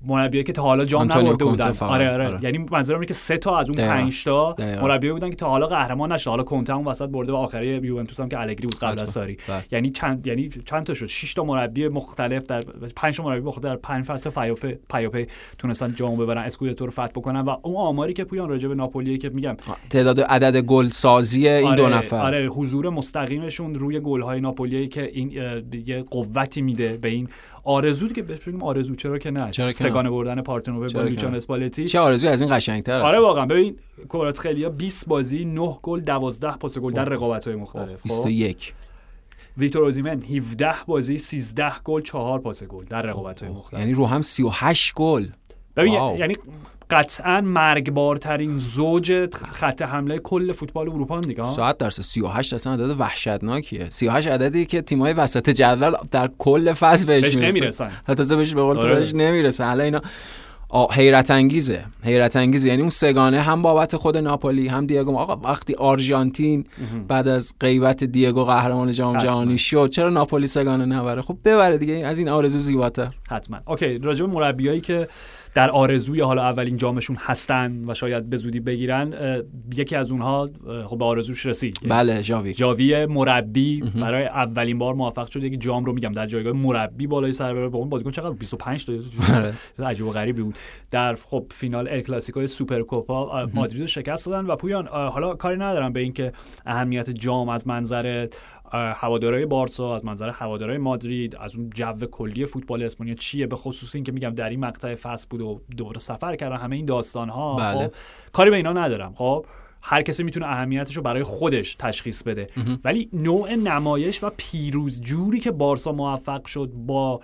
مربیایی که تا حالا جام نبرده بودن. آره. یعنی منظورم اینه که 3 تا از اون 5 تا مربیایی بودن که تا حالا قهرمان نشد. حالا کنته اون وسط برده و آخری یوونتوس هم که الگری بود قبل از ساری. یعنی چند تا شد 6 تا مربی مختلف در 5 تا مربی مختلف در 5 فصل پیاپی تونستن جام ببرن، اسکودتو رو فتح بکنن. و اون آماری که پویان راجع به ناپولی که میگم تعداد عدد گل سازی این دو نفر، آره حضور مستقیمشون روی گل‌های ناپولی که این یه قوتی میده به این آرزو که ببینیم آرزو چرا که نه سگانه بردن پارتنوبه با لوچان اسپالتی. چه آرزوی از این قشنگ‌تر است. آره واقعا ببین کوراتسخلیا 20 بازی 9 گل 12 پاس گل در رقابت‌های مختلف. 21 ویکتور اوزیمن 17 بازی 13 گل 4 پاس گل در رقابت‌های مختلف. یعنی رو هم 38 گل. ببین یعنی قطعاً مرگبارترین زوج خط حمله کل فوتبال اروپا دیگه. 100% 38 اصلا عدد وحشتناکیه. 38 عددی که تیم‌های وسط جدول در کل فصل بهش نمیرسن. حتی بهش به قول تو بهش نمیرسن. حالا اینا حیرت انگیزه. یعنی اون سگانه هم بابت خود ناپولی هم دیگو. آقا وقتی آرژانتین بعد از غیبت دیگو قهرمان جام جهانی شد، چرا ناپولی سگانه نبره؟ خب ببره دیگه، از این آرزو زیباتر. حتما. اوکی، راجع به مربیایی که در آرزوی حالا اولین جامشون هستن و شاید به زودی بگیرن، یکی از اونها خب به آرزوش رسید. بله، ژاوی مربی برای اولین بار موفق شد یک جام رو میگم در جایگاه مربی بالای سر ببره. با اون بازیکن چقدر 25 تا عجیب و غریبی بود. در خب فینال ال کلاسیکو سوپرکوپا مادرید رو شکست دادن. و پویان حالا کاری ندارم به اینکه اهمیت جام از منظر هوادارهای بارسا، از منظر هوادارهای مادرید، از اون جو کلی فوتبال اسپانیا چیه، به خصوص این که میگم در این مقطع فصل بود و دوباره سفر کردن، همه این داستان ها. بله. خب کاری به اینا ندارم. خب هر کسی میتونه اهمیتش رو برای خودش تشخیص بده. ولی نوع نمایش و پیروز جوری که بارسا موفق شد با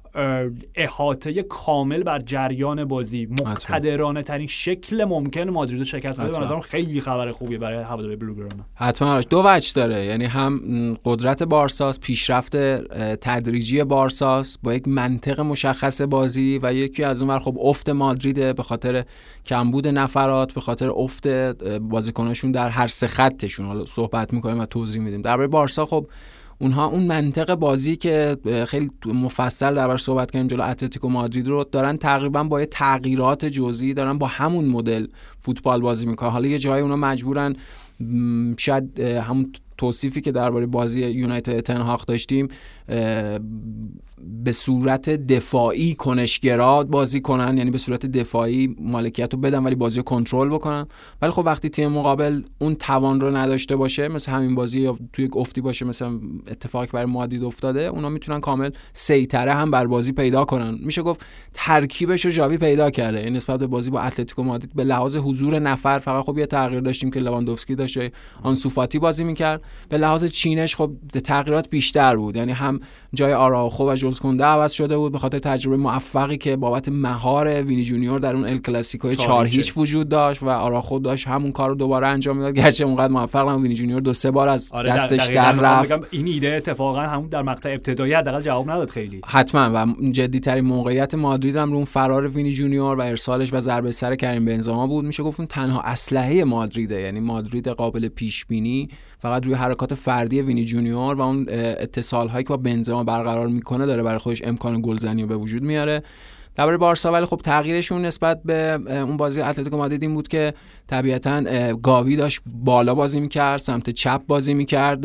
احاطه کامل بر جریان بازی، مقتدرانه ترین شکل ممکن مادرید رو شکست بده، به نظرم خیلی خبر خوبیه برای هواداری بلوگرانا. حتما دو وجه داره. یعنی هم قدرت بارساس، پیشرفت تدریجی بارساس با یک منطق مشخص بازی، و یکی از اونور خب افت مادرید به خاطر کمبود نفرات، به خاطر افت بازیکناشون در هر سه خطشون. حالا صحبت می‌کنیم و توضیح میدیم. درباره بارسا خب اونها اون منطق بازی که خیلی مفصل دربارش صحبت کردیم جلو اتلتیکو مادرید رو دارن تقریبا با تغییرات جزئی دارن با همون مدل فوتبال بازی میکنن. حالا یه جایی اونا مجبورن شاید همون توصیفی که درباره بازی یونایتد تنهاخ داشتیم به صورت دفاعی کنشگرا بازی کنن، یعنی به صورت دفاعی مالکیت رو بدن ولی بازی رو کنترل بکنن. ولی خب وقتی تیم مقابل اون توان رو نداشته باشه، مثل همین بازی یا توی یک افتی باشه مثلا اتفاقی برای مادرید افتاده، اونا میتونن کامل سیطره هم بر بازی پیدا کنن. میشه گفت ترکیبش رو ژاوی پیدا کرده. این نسبت به بازی با اتلتیکو مادرید به لحاظ حضور نفر فقط خب یه تغییر داشتیم که لواندوفسکی داشت آنسو فاتی بازی میکرد. به لحاظ چینش خب تغییرات بیشتر بود. یعنی هم جای آراوخو و جولز کنده عوض شده بود به خاطر تجربه موفقی که بابت مهار وینی جونیور در اون ال کلاسیکو 4-0 وجود داشت و آراوخو داشت همون کارو دوباره انجام میداد، گرچه اونقدر موفق نبود. وینی جونیور 2-3 بار از دستش در رفت. این ایده اتفاقا همون در مقطع ابتدایی حداقل جواب نداد خیلی. حتما. و جدی‌ترین موقعیت مادرید هم رو اون فرار وینی جونیور و ارسالش و ضربه سر کریم بنزما بود. میشه گفت اون تنها اسلحه مادریده. یعنی مادرید قابل پیش بینی فقط روی حرکات فردی وینی جونیور و اون اتصال هایی که با بنزما برقرار میکنه داره برای خودش امکان گلزنی رو به وجود میاره. درباره بارسا ولی خب تغییرشون نسبت به اون بازی اتلتیکو مادرید این بود که طبیعتاً گاوی داشت بالا بازی میکرد، سمت چپ بازی میکرد،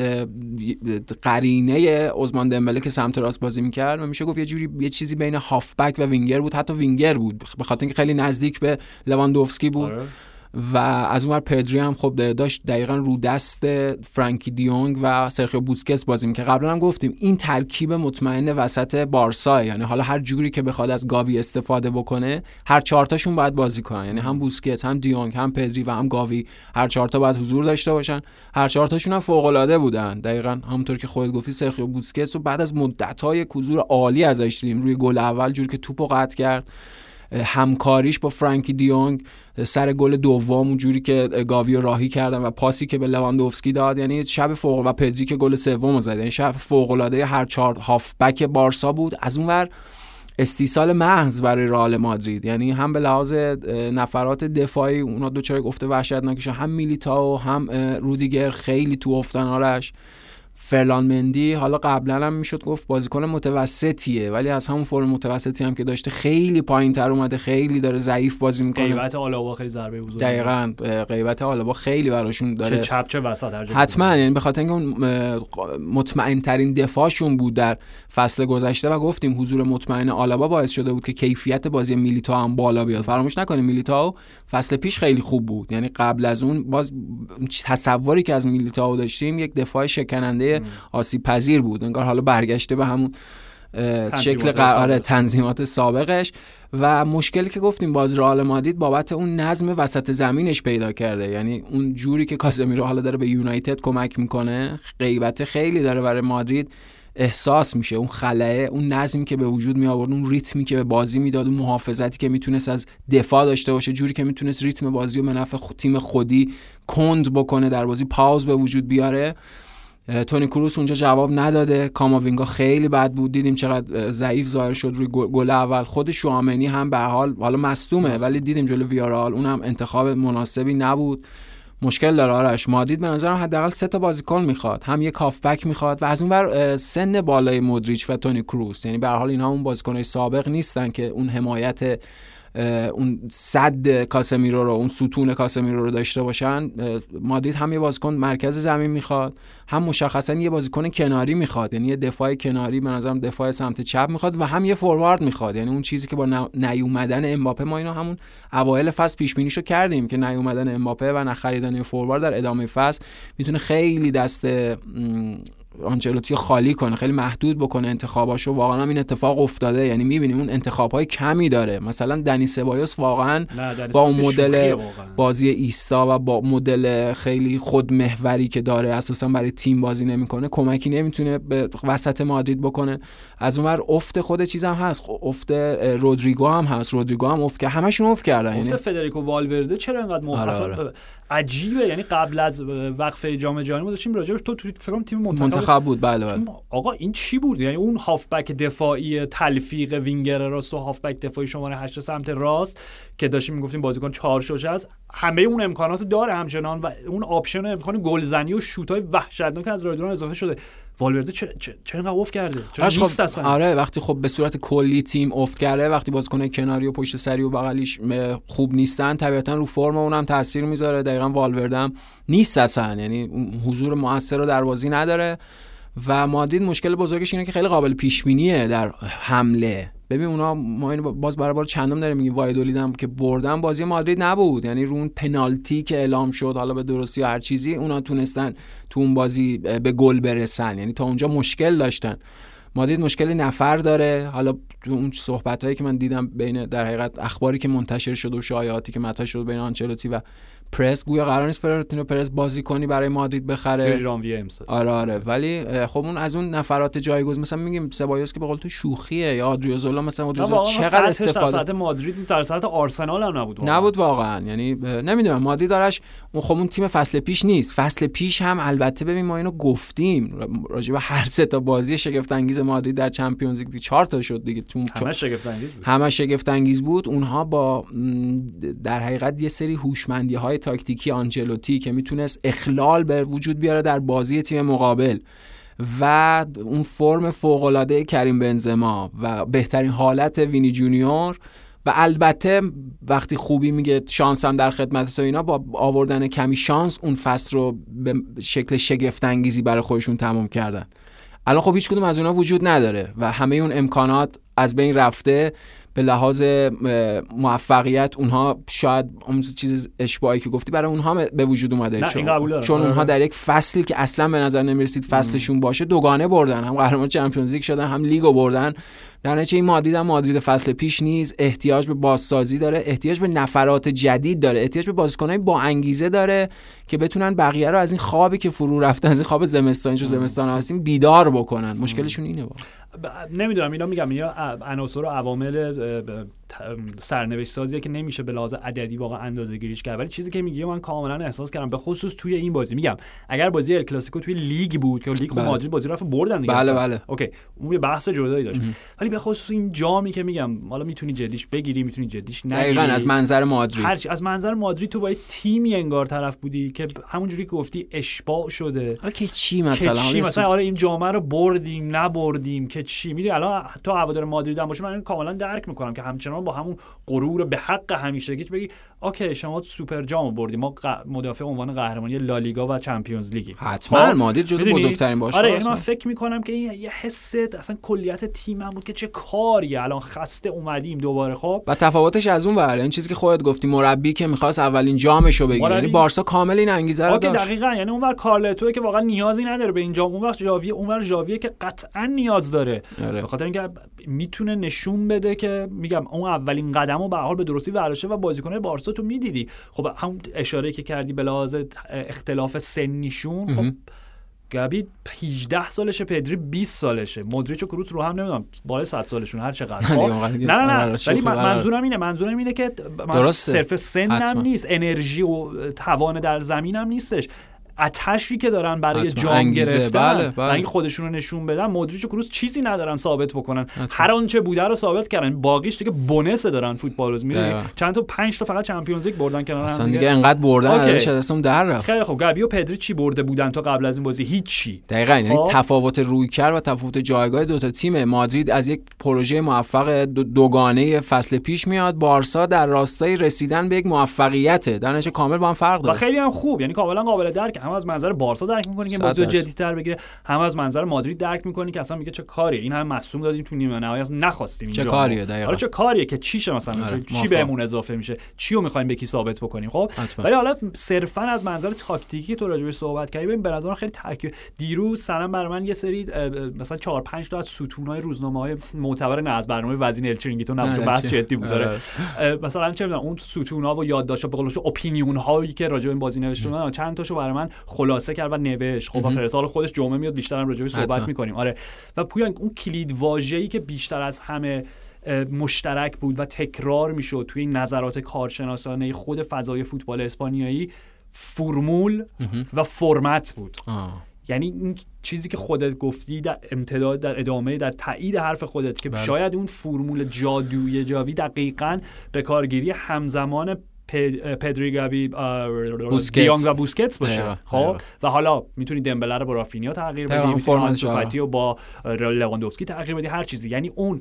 قرینه عثمان دمبله که سمت راست بازی میکرد و میشه گفت یه جوری یه چیزی بین هافبک و وینگر بود، حتی وینگر بود به خاطر اینکه خیلی نزدیک به لواندوفسکی بود. و از اونور پدری هم خب داشت دقیقاً رو دست فرانکی دیونگ و سرخیو بوسکتس بازی می‌کرد. قبلا هم گفتیم این ترکیب مطمئن وسط بارسا، یعنی حالا هر جوری که بخواد از گاوی استفاده بکنه هر چهار تاشون باید بازی کنن. یعنی هم بوسکتس، هم دیونگ، هم پدری و هم گاوی هر چهار تا باید حضور داشته باشن. هر چهار تاشون هم فوق‌العاده بودن. دقیقاً همونطور که خودت گفتی سرخیو بوسکتس رو بعد از مدت‌های حضور عالی ازش دیدیم روی گل اول جوری که توپو قطع کرد، همکاریش با فرانکی دیونگ سر گل دوم اونجوری که گاوی رو راهی کردن و پاسی که به لواندوفسکی داد، یعنی شب فوق و پدری که گل سوم زد، یعنی شب فوق العاده هر چهار هافبک بارسا بود. از اونور استیصال محض برای رئال مادرید، یعنی هم به لحاظ نفرات دفاعی اونا دوچار گفته وحشتناکش، هم میلیتائو هم رودیگر خیلی تو افتن آرش فرلان مندی حالا قبلا هم میشد گفت بازیکن متوسطیه، ولی از همون فرم متوسطی هم که داشته خیلی پایین‌تر اومده، خیلی داره ضعیف بازی میکنه. غیبت آلابا خیلی ضربه بزرگه. دقیقاً غیبت آلابا خیلی براشون داره، چه چپ چه وسط هر جا حتما، یعنی به خاطر اینکه اون مطمئن ترین دفاعشون بود در فصل گذشته و گفتیم حضور مطمئن آلابا باعث شده بود که کیفیت بازی میلیتائو هم بالا بیاد. فراموش نکنیم میلیتائو فصل پیش خیلی خوب بود، یعنی قبل از اون باز تصوری که از میلیتائو داشتیم یک دفاع شکننده آسیب پذیر بود، انگار حالا برگشته به همون شکل تنظیمات سابقش. و مشکلی که گفتیم باز رئال مادرید بابت اون نظم وسط زمینش پیدا کرده، یعنی اون جوری که کاسمیرو حالا داره به یونایتد کمک میکنه، غیبت خیلی داره برای مادرید احساس میشه، اون خلأ، اون نظمی که به وجود می آورد، اون ریتمی که به بازی میداد، اون محافظتی که میتونست از دفاع داشته باشه، جوری که میتونست ریتم بازی رو به نفع تیم خودی کند بکنه، در بازی پاوز به وجود بیاره. تونی کروس اونجا جواب نداده. کاماوینگا خیلی بد بود، دیدیم چقدر ضعیف ظاهر شد روی گل اول. خود شوامنی هم به حال حالا مصدومه ولی دیدیم جلو ویارال اونم انتخاب مناسبی نبود. مشکل داره آرش. مادرید به نظرم حداقل 3 تا بازیکن میخواد، هم یک هافبک میخواد و از اون ور سن بالای مودریچ و تونی کروس، یعنی به هر حال اینها اون بازیکنای سابق نیستن که اون حمایت اون صد کاسمیرو رو، اون ستون کاسمیرو رو داشته باشن. مادرید هم یه بازیکن مرکز زمین میخواد، هم مشخصا یه بازیکن کناری میخواد، یعنی یه دفاع کناری به نظرم دفاع سمت چپ میخواد و هم یه فوروارد میخواد، یعنی اون چیزی که با نیومدن امباپه ما اینو همون اوایل فصل پیش بینیشو کردیم که نیومدن امباپه و نخریدن فوروارد در ادامه فصل میتونه خیلی دست آنچلوتی خالی کنه، خیلی محدود بکنه انتخاباشو. واقعا هم این اتفاق افتاده، یعنی میبینیم اون انتخابای کمی داره. مثلا دنی سبایوس واقعا با اون مدل بازی ایستا و با مدل خیلی خودمحوری که داره، اساسا برای تیم بازی نمیکنه، کمکی نمیتونه به وسط مادرید بکنه. از اونور افت خود چیزم هست، افت رودریگو هم هست، رودریگو هم افت که همشون افت کردن. افت فدریکو والورده چرا اینقدر محاسب عجیبه، یعنی قبل از وقفه جام جهانی ما داشتیم راجع به تو فکر کنم تیم منتخب بود. بله. آقا این چی بود؟ یعنی اون هافبک دفاعی تلفیق وینگر راست و هافبک دفاعی شماره 8 سمت راست که داشتیم میگفتیم بازیکن 4 شوشه است، همه اون امکاناتو داره همچنان و اون آپشن و امکان گلزنی و شوت‌های وحشتناک از رایدون اضافه شده. والورده چرا اینقدر افت کرده؟ چرا نیست اصلا؟ آره وقتی خب به صورت کلی تیم افت کرده، وقتی بازیکن کناری و پشت سری و بغلیش خوب نیستن، طبیعتا رو فرم اونم تاثیر میذاره. دقیقاً والورده هم نیست اصلا، یعنی حضور موثر رو در بازی نداره و مادرید مشکل بزرگش اینه که خیلی قابل پیش بینیه در حمله. ببین اونا ما اینو باز برای بار چندم داره میگیم، وایدولید هم که بردن بازی مادرید نبود، یعنی رو اون پنالتی که اعلام شد حالا به درستی هر چیزی اونا تونستن تو اون بازی به گل برسن، یعنی تا اونجا مشکل داشتن. مادرید مشکل نفر داره. حالا اون صحبتایی که من دیدم بین در حقیقت اخباری که منتشر شد و شایعاتی که مطرح شد بین آنچلوتی و پرس، گویا قرار نیست فلورنتینو پرز بازی کنی برای مادرید بخره ژانویه امسال. آره ولی خب اون از اون نفرات جایگزین، مثلا میگیم سبایوس که به قول تو شوخیه، یا آدریوزولا مثلا چقدر استفاده در سطح مادرید در سطح آرسنال هم نبود واقعا. یعنی نمیدونم مادرید دارش خب اون تیم فصل پیش نیست. فصل پیش هم البته ببین ما اینو گفتیم راجع به هر 3 تا بازی شگفت انگیز مادرید در چمپیونز لیگ 4 تا شد دیگه، همه شگفت انگیز بود. اونها با در حقیقت یه سری هوشمندی‌های تاکتیکی آنچلوتی که میتونست اخلال به وجود بیاره در بازی تیم مقابل و اون فرم فوق‌العاده کریم بنزما و بهترین حالت وینی جونیور و البته وقتی خوبی میگه شانس هم در خدمت تو، اینا با آوردن کمی شانس اون فصل رو به شکل شگفت انگیزی برای خودشون تمام کردن. الان خب هیچ کدوم از اونها وجود نداره و همه اون امکانات از بین رفته. به لحاظ موفقیت اونها شاید اون چیز اشتباهی که گفتی برای اونها به وجود اومده، چون اونها در یک فصلی که اصلا به نظر نمیرسید فصلشون باشه دوگانه بردن، هم قهرمان چمپیونز لیگ شدن هم لیگو بردن. در نتیجه این مادرید فصل پیش نیست، احتیاج به بازسازی داره، احتیاج به نفرات جدید داره، احتیاج به بازیکنای با انگیزه داره که بتونن بقیه رو از این خوابی که فرو رفتن، از این خواب زمستانی چون زمستان هستیم بیدار بکنن. مشکلشون اینه. نمیدونم اینا میگم یا عناصر و عوامل سرنوشت سازیه که نمیشه به لحاظ عددی واقعا اندازه‌گیریش کرد، ولی چیزی که میگی من کاملا احساس کردم به خصوص توی این بازی. میگم اگر بازی ال کلاسیکو توی لیگ بود که لیگ خب مادرید بازی رفت بردن دیگه، بله. اوکی اون یه بحث جدایی داشت، ولی به خصوص این جامی که میگم حالا میتونی جدیش بگیری میتونی جدیش نگیری، دقیقاً از منظر مادرید هرچی از منظر مادرید تو با تیمی انگار طرف بودی که همونجوری که گفتی اشباع شده. حالا که چی مثلا آره این جام رو بردیم نبردیم که چی، میدونی الان تو هوادار مادرید هم باشه من کاملا درک میکنم که همچنان با همون غرور به حق همیشگیت بگی اوکی شما سوپر جام بردیم، ما مدافع عنوان قهرمانی لالیگا و چمپیونز لیگ، حتما مادرید جزو بزرگترین باشه. آره من فکر میکنم که این یه حس اصلا کلیت تیمم بود که چه کاری الان خسته اومدیم دوباره. خب و تفاوتش از اون ور این چیزی که خودت گفتی مربی که می‌خواست اولین جامشو بگیره، یعنی بارسا کامل این انگیزه رو داشت. دقیقاً، یعنی اونور کارلتوئه که واقعا نیازی نداره به این جام، اون وقت ژاویه، اونور ژاویه که قطعا نیاز داره به خاطر اینکه میتونه نشون بده که میگم اون اولین قدمو به هر حال به درستی برداشته و بازیکن‌های بارسا تو میدیدی. خب هم اشاره که کردی به لحاظ اختلاف سنیشون، خب گابی 18 سالشه، پدری 20 سالشه، مودریچ و کروس رو هم نمیدونم بالای 100 سالشون هر چقدر. نه ولی منظورم اینه که صرف سن هم نیست، انرژی و توان در زمین هم نیستش، آتشی که دارن برای جام گرفتن و اینکه خودشون رو نشون بدن. مودریچ و کروس چیزی ندارن ثابت بکنن، هر آنچه بوده رو ثابت کردن، باقیش دیگه بونس دارن فوتبالوز. میدونی چند تا 5 تا فقط چمپیونز لیگ بردن کنار هم اصلا دیگه انقدر بردن ازش اصلا در رفت. خیلی خوب گابی و پدری چی برده بودن تا قبل از این بازی؟ هیچی. دقیقاً، یعنی تفاوت رویکرد و تفاوت جایگاه دو تا تیم. مادرید از یک پروژه موفق دوگانه فصل پیش میاد، بارسا در راستای رسیدن به یک موفقیت در نتیجه کامل با هم فرق داره و خیلی هم خوب، یعنی کاملا قابل درک. هم از منظر بارسا درک می‌کنی که بازی جدی‌تر بگیره، هم از منظر مادرید درک می‌کنی که اصلا میگه چه کاریه این، هم مصدوم دادیم تو نیمه نهایی اصلا نخواستیم اینجا. چه کاریه دقیقاً. حالا چه کاریه که چیشه مثلا چی بهمون اضافه میشه، چی رو می‌خوایم به کی ثابت بکنیم. خب ولی حالا صرفاً از منظر تاکتیکی تو راجع به صحبت کردی، ببین به نظر من خیلی دیروز سلام بر من یه سری مثلا 4-5 تا از ستون‌های روزنامه‌های معتبر نه از برنامه وزین الچرینگیتو نبود، بحث جدی بود داره. مثلا چه می‌دونم اون ستون‌ها و یادداشت‌ها به قولش اپینیون‌هایی که راجع به این بازی نوشتن چند تاشو برای من خلاصه کرد و نوشت. خب فرستال خودش جمعه میاد بیشتر هم راجع به صحبت می‌کنیم. آره و پویان اون کلید واژه‌ای که بیشتر از همه مشترک بود و تکرار میشد توی نظرات کارشناسانه خود فضای فوتبال اسپانیایی، فرمول و فرمت بود. یعنی این چیزی که خودت گفتی در امتداد، در ادامه، در تایید حرف خودت که شاید اون فرمول جادویی جاوی دقیقاً به کارگیری همزمان پدری، گابی، دیونگ و بوسکتس باشه. خب و حالا میتونی دمبله رو با رافینیا تغییر بدی، میتونی آنسو فاتی رو با لواندوفسکی تغییر بدی، هر چیزی. یعنی اون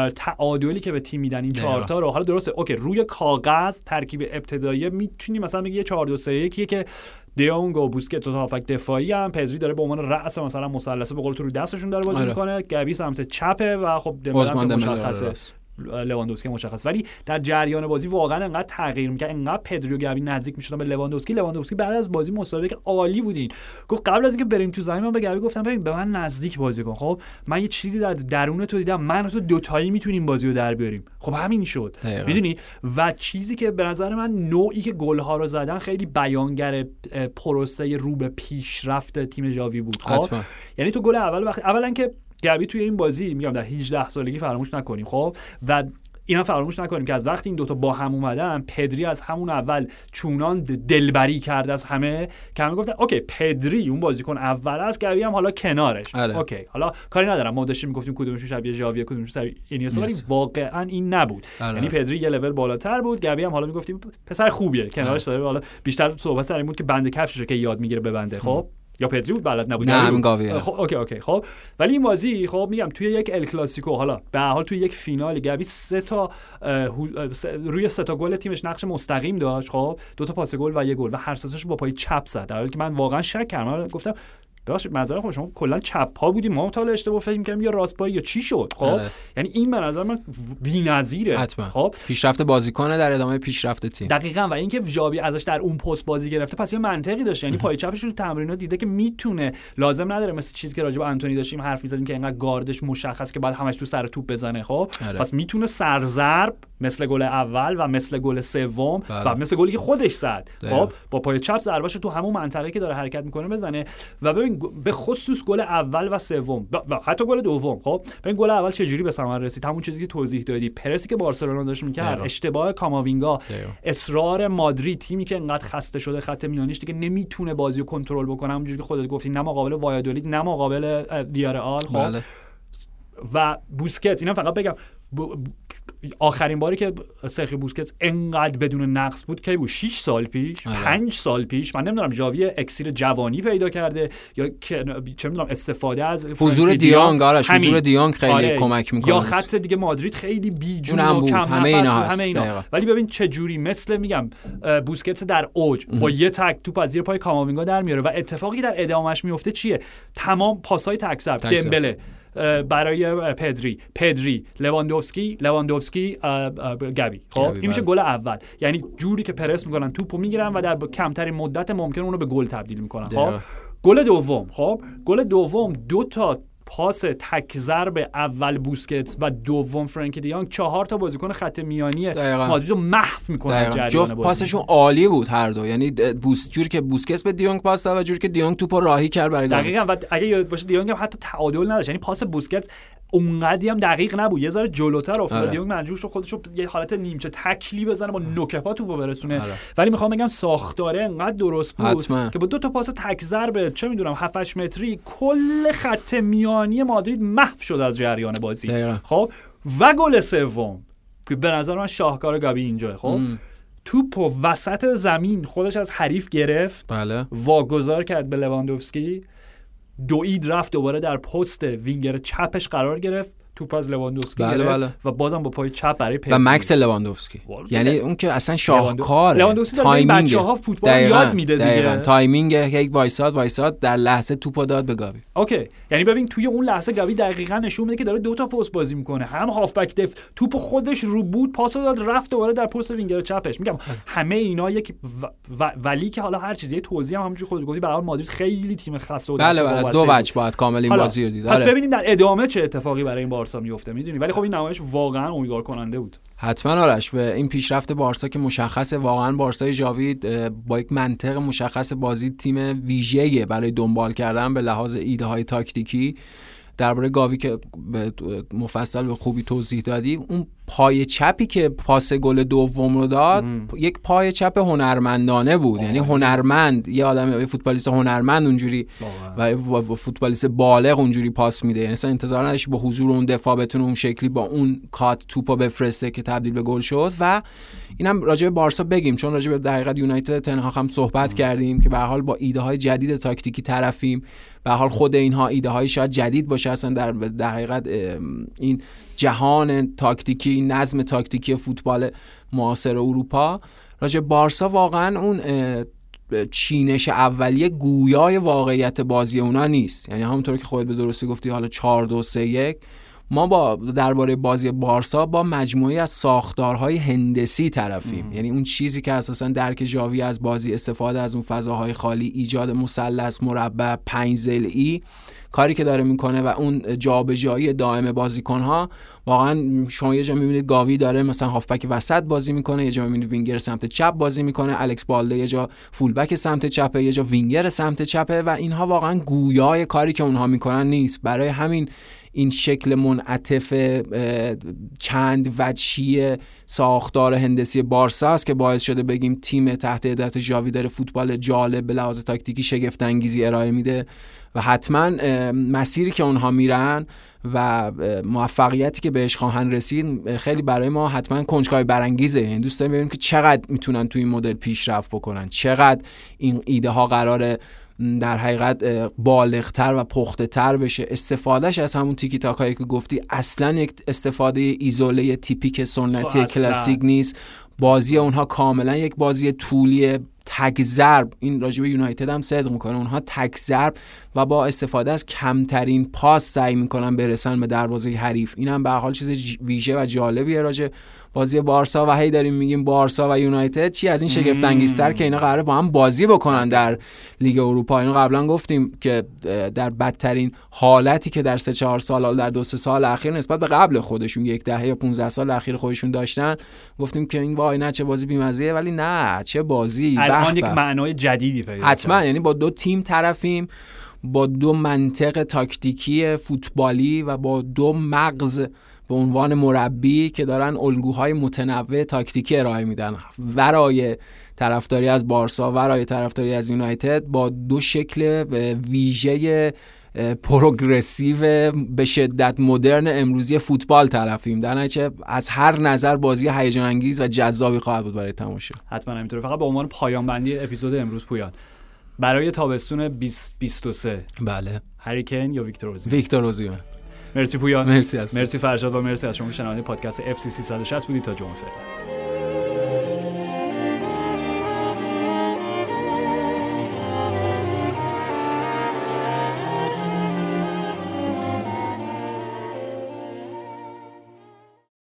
تعادلی که به تیم میدن این 4 تا رو، حالا درسته اوکی روی کاغذ ترکیب ابتدایی میتونی مثلا بگی 4-2-3-1 که دیونگ و بوسکت تو هافک دفاعی هم، پدری داره به عنوان رأس مثلا مثلث به قول تو رو دستشون داره بازی میکنه، گابی سمت چپه و خب دمبله مشخصه، لواندوفسکی مشخص. ولی در جریان بازی واقعا انقدر تغییر می‌کرد، انقدر پدری و گابی نزدیک می‌شدن به لواندوفسکی بعد از بازی مسابقه عالی بودین، گفت قبل از اینکه بریم تو زمین من به گابی گفتم ببین به من نزدیک بازی کن، خب من یه چیزی در درون تو دیدم، من و تو دوتایی میتونیم بازی رو در بیاریم. خب همین شد، میدونی. و چیزی که به نظر من نوعی که گل‌ها رو زدن خیلی بیانگر پروسه رو به پیشرفت تیم ژاوی بود. خب یعنی تو گل اول وقت اولا که گابی توی این بازی میگم در 18 سالگی فراموش نکنیم، خب و اینا فراموش نکنیم که از وقتی این دوتا با هم اومدن، پدری از همون اول چونان دلبری کرد از همه که همه گفتن اوکی پدری اون بازیکن اول است، گابی هم حالا کنارش. اوکی حالا کاری ندارم، ما داشتیم میگفتیم کدومشون شبیه ژاویه کدومشون شبیه اینیستا، ولی واقعا این نبود. یعنی پدری یه لول بالاتر بود، گابی هم حالا میگفتیم پسر خوبیه کنارش داره، حالا بیشتر صحبت سر این بود که بند کفششو که یاد میگیره ببنده. خب یا پدری بود بلد نبود، نه همین گاویه. خب اوکی خب ولی این بازی خب میگم توی یک ال کلاسیکو، حالا به هر حال توی یک فینال، گابی روی 3 تا گل تیمش نقش مستقیم داشت، خب 2 تا پاس گل و 1 گل و هر سه تاشو با پای چپ زد، در حالی که من واقعا شک کردم، گفتم ببخشید معذرت خواهم شما کلا چپ ها بودیم، ما تا اشتباه فکر می‌کردیم یا راست پایی یا چی شد. خب یعنی این به نظر من بی‌نظیره. خب پیشرفت بازیکن در ادامه پیشرفت تیم. دقیقاً. و اینکه ژاوی ازش در اون پست بازی گرفته پس یه منطقی داشت، یعنی پای چپش رو تمرینات دیده که میتونه، لازم نداره مثل چیزی که راجع به آنتونی داشتیم حرف می‌زدیم که اینقدر گاردش مشخص که بعد همش تو سر توپ بزنه. خب پس میتونه سرضرب مثل گل اول و مثل گل سوم و مثل گلی که خودش زد، خب با پای چپ ضربه‌شو تو همون منطقه‌ای که داره حرکت میکنه بزنه. و ببین ببین به خصوص گل اول و سوم و حتی گل دوم. خب ببین گل اول چه جوری به ثمر رسید، همون چیزی که توضیح دادی، پرسی که بارسلونا داشت می‌کرد، اشتباه کاماوینگا، اصرار مادرید، تیمی که انقدر خسته شده خط میانیش دیگه نمیتونه بازی رو کنترل بکنه، همونجوری که خودت گفتی، نه مقابل وایادولید نه مقابل ویارئال. خب و بوسکت، اینا فقط بگم آخرین باری که سرخی بوسکتس انقدر بدون نقص بود کی بود؟ 6 سال پیش، 5 سال پیش. من نمیدونم ژاوی اکسیر جوانی پیدا کرده یا چه میدونم استفاده از حضور دیانگ، حضور دیانگ خیلی کمک میکنه، یا خط دیگه مادرید خیلی بیجون و کم نفس همه اینا. ولی ببین چه جوری مثل میگم بوسکتس در اوج با یه تک توپ از زیر پای کاماوینگا در میاره و اتفاقی در ادامهش میفته چیه؟ تمام پاسای تک ضرب، دمبله برای پدری لواندوفسکی گابی. خب این میشه گل اول. یعنی جوری که پرس میکنن توپو میگیرن و در کمترین مدت ممکن اونو به گل تبدیل میکنن. خب گل دوم، خب گل دوم 2 تا پاس تک ضرب، اول بوسکتس و دوم فرانکی دیانگ، 4 تا بازیکن خط میانی مادرید رو محو میکنه از جریان بازی. جفت پاسشون عالی بود هر دو، یعنی جوری که بوسکتس به دیانگ پاس داد و جوری که دیانگ توپو راهی کرد برای گل. دقیقاً. و اگه یاد باشه دیانگ هم حتی تعادل نداشت، یعنی پاس بوسکتس اونقدی هم دقیق نبود، یه ذره جلوتر افتاد. دیانگ منجورش رو خودش رو یه حالت نیمچه تکلی بزنه با نوک پا توپو برسونه. ولی میخوام بگم ساختاره انقدر درست بود که با 2 تا پاس تک ضرب چه میدونم 7-8 متری کل خط میانی مادرید محو شد از جریان بازی. خب و گل سوم که به نظر من شاهکار گابی اینجا. خب توپو وسط زمین خودش از حریف گرفت، واگذار کرد به لواندوفسکی، دوید رفت دوباره در پست وینگر چپش قرار گرفت، توپ از لواندوفسکی گرفت و بازم با پای چپ برای و مکس لواندوفسکی، یعنی اون که اصلا شاهکاره. لواندوفسکی تایمینگ بچه‌ها فوتبال یاد میده دیگه، تایمینگ یک وایساد در لحظه توپو داد به گابی. اوکی، یعنی ببین توی اون لحظه گابی دقیقاً نشون میده که داره 2 تا پست بازی میکنه، هم هافبک دف، توپو خودش رو بود پاسو داد رفت دوباره در پست وینگر چپش. میگم همه اینا یک ولی که حالا هر چیزی توضیح هم همونجوری خودت گفتی، به هر حال مادرید خیلی تیم خاصه بود. بله از دو وجه باید کامل این بازی رو دید. پس ببینیم در ادامه چه اتفاقی برای این بارسا میفته، میدونی. ولی خب این نمایش واقعا امیدوار کننده بود. حتما آرش، به این پیشرفت بارسا که مشخصه، واقعا بارسای ژاوی با یک منطق مشخص بازی تیم ویژه‌ای برای دنبال کردن به لحاظ ایده های تاکتیکی. درباره گاوی که مفصل به خوبی توضیح دادی، اون پای چپی که پاس گل دوم رو داد یک پای چپ هنرمندانه بود. یعنی هنرمند، یه آدم، یه فوتبالیست هنرمند اونجوری و فوتبالیست بالغ اونجوری پاس میده. یعنی اصلا انتظار نداشت با حضور اون دفاع بتونه اون شکلی با اون کات توپو بفرسته که تبدیل به گل شد. و اینم راجع به بارسا بگیم، چون راجع به در حقیقت یونایتد تنهاخ هم صحبت کردیم که به هر حال با ایده های جدید تاکتیکی طرفیم. به هر حال خود اینها ایده های شاید جدید باشه اصلا در حقیقت این جهان تاکتیکی، نظم تاکتیکی فوتبال معاصر اروپا. راجع بارسا واقعا اون چینش اولیه گویای واقعیت بازی اونا نیست. یعنی همونطور که خودت به درستی گفتی، حالا 4-2-3-1 ما با درباره بازی بارسا با مجموعی از ساختارهای هندسی طرفیم. یعنی اون چیزی که اساسا درک ژاوی از بازی، استفاده از اون فضاهای خالی، ایجاد مثلث، مربع، 5 ضلعی، کاری که داره میکنه و اون جابجایی دائم بازیکن‌ها. واقعا شما یه جا میبینید گاوی داره مثلا هافبک وسط بازی میکنه، یه جا میبینید وینگر سمت چپ بازی میکنه، الکس بالده یه جا فولبک سمت چپه، یه جا وینگر سمت چپه و اینها واقعا گویای کاری که اونها میکنن نیست. برای همین این شکل منعطف چند وجهی ساختار هندسی بارسا است که باعث شده بگیم تیم تحت هدایت ژاوی داره فوتبال جالب به لحاظ تاکتیکی شگفت انگیزی ارائه میده و حتما مسیری که اونها میرن و موفقیتی که بهش خواهند رسید خیلی برای ما حتما کنجکاوی برانگیزه. یعنی دوست داریم ببینیم که چقدر میتونن تو این مدل پیشرفت بکنن، چقدر این ایده ها قراره در حقیقت بالغتر و پخته تر بشه. استفادهش از همون تیکی تاکایی که گفتی اصلا یک استفاده ایزوله تیپیک سنتی کلاسیک نیست. بازی اونها کاملا یک بازی طولی تک ضرب. این راجع به یونایتد هم صدق میکنه، اونها تک ضرب و با استفاده از کمترین پاس سعی میکنن برسن به دروازه حریف. این هم به هر حال چیز ویژه و جالبیه راجع بازی بارسا و هی داریم میگیم بارسا و یونایتد چی از این شگفت انگیزتر که اینا قراره با هم بازی بکنن در لیگ اروپا. اینو قبلا گفتیم که در بدترین حالتی که در 3-4 سال در 2-3 سال اخیر نسبت به قبل خودشون 10 یا 15 سال اخیر خودشون داشتن، گفتیم که این وای نه چه بازی بی‌مزه‌ایه، ولی نه چه بازی الان یک معنای جدیدی پیدا حتما. یعنی با 2 تیم طرفیم، با 2 منطق تاکتیکی فوتبالی و با 2 مغز به عنوان مربی که دارن الگوهای متنوع تاکتیکی ارائه میدن ورای طرفداری از بارسا، ورای طرفداری از یونایتد، با 2 شکل ویژه پروگرسیو به شدت مدرن امروزی فوتبال طرفیم. در نتیجه از هر نظر بازی هیجان انگیز و جذابی خواهد بود برای تماشا. حتما همینطوره. فقط به عنوان پایان بندی اپیزود امروز پویان، برای تابستون 2023 بله، هری کین یا ویکتور اوزیمن؟ مرسی پویان. مرسی فرشاد و مرسی از شما شنونده پادکست FC 360 بودید. تا جمعه فعلا.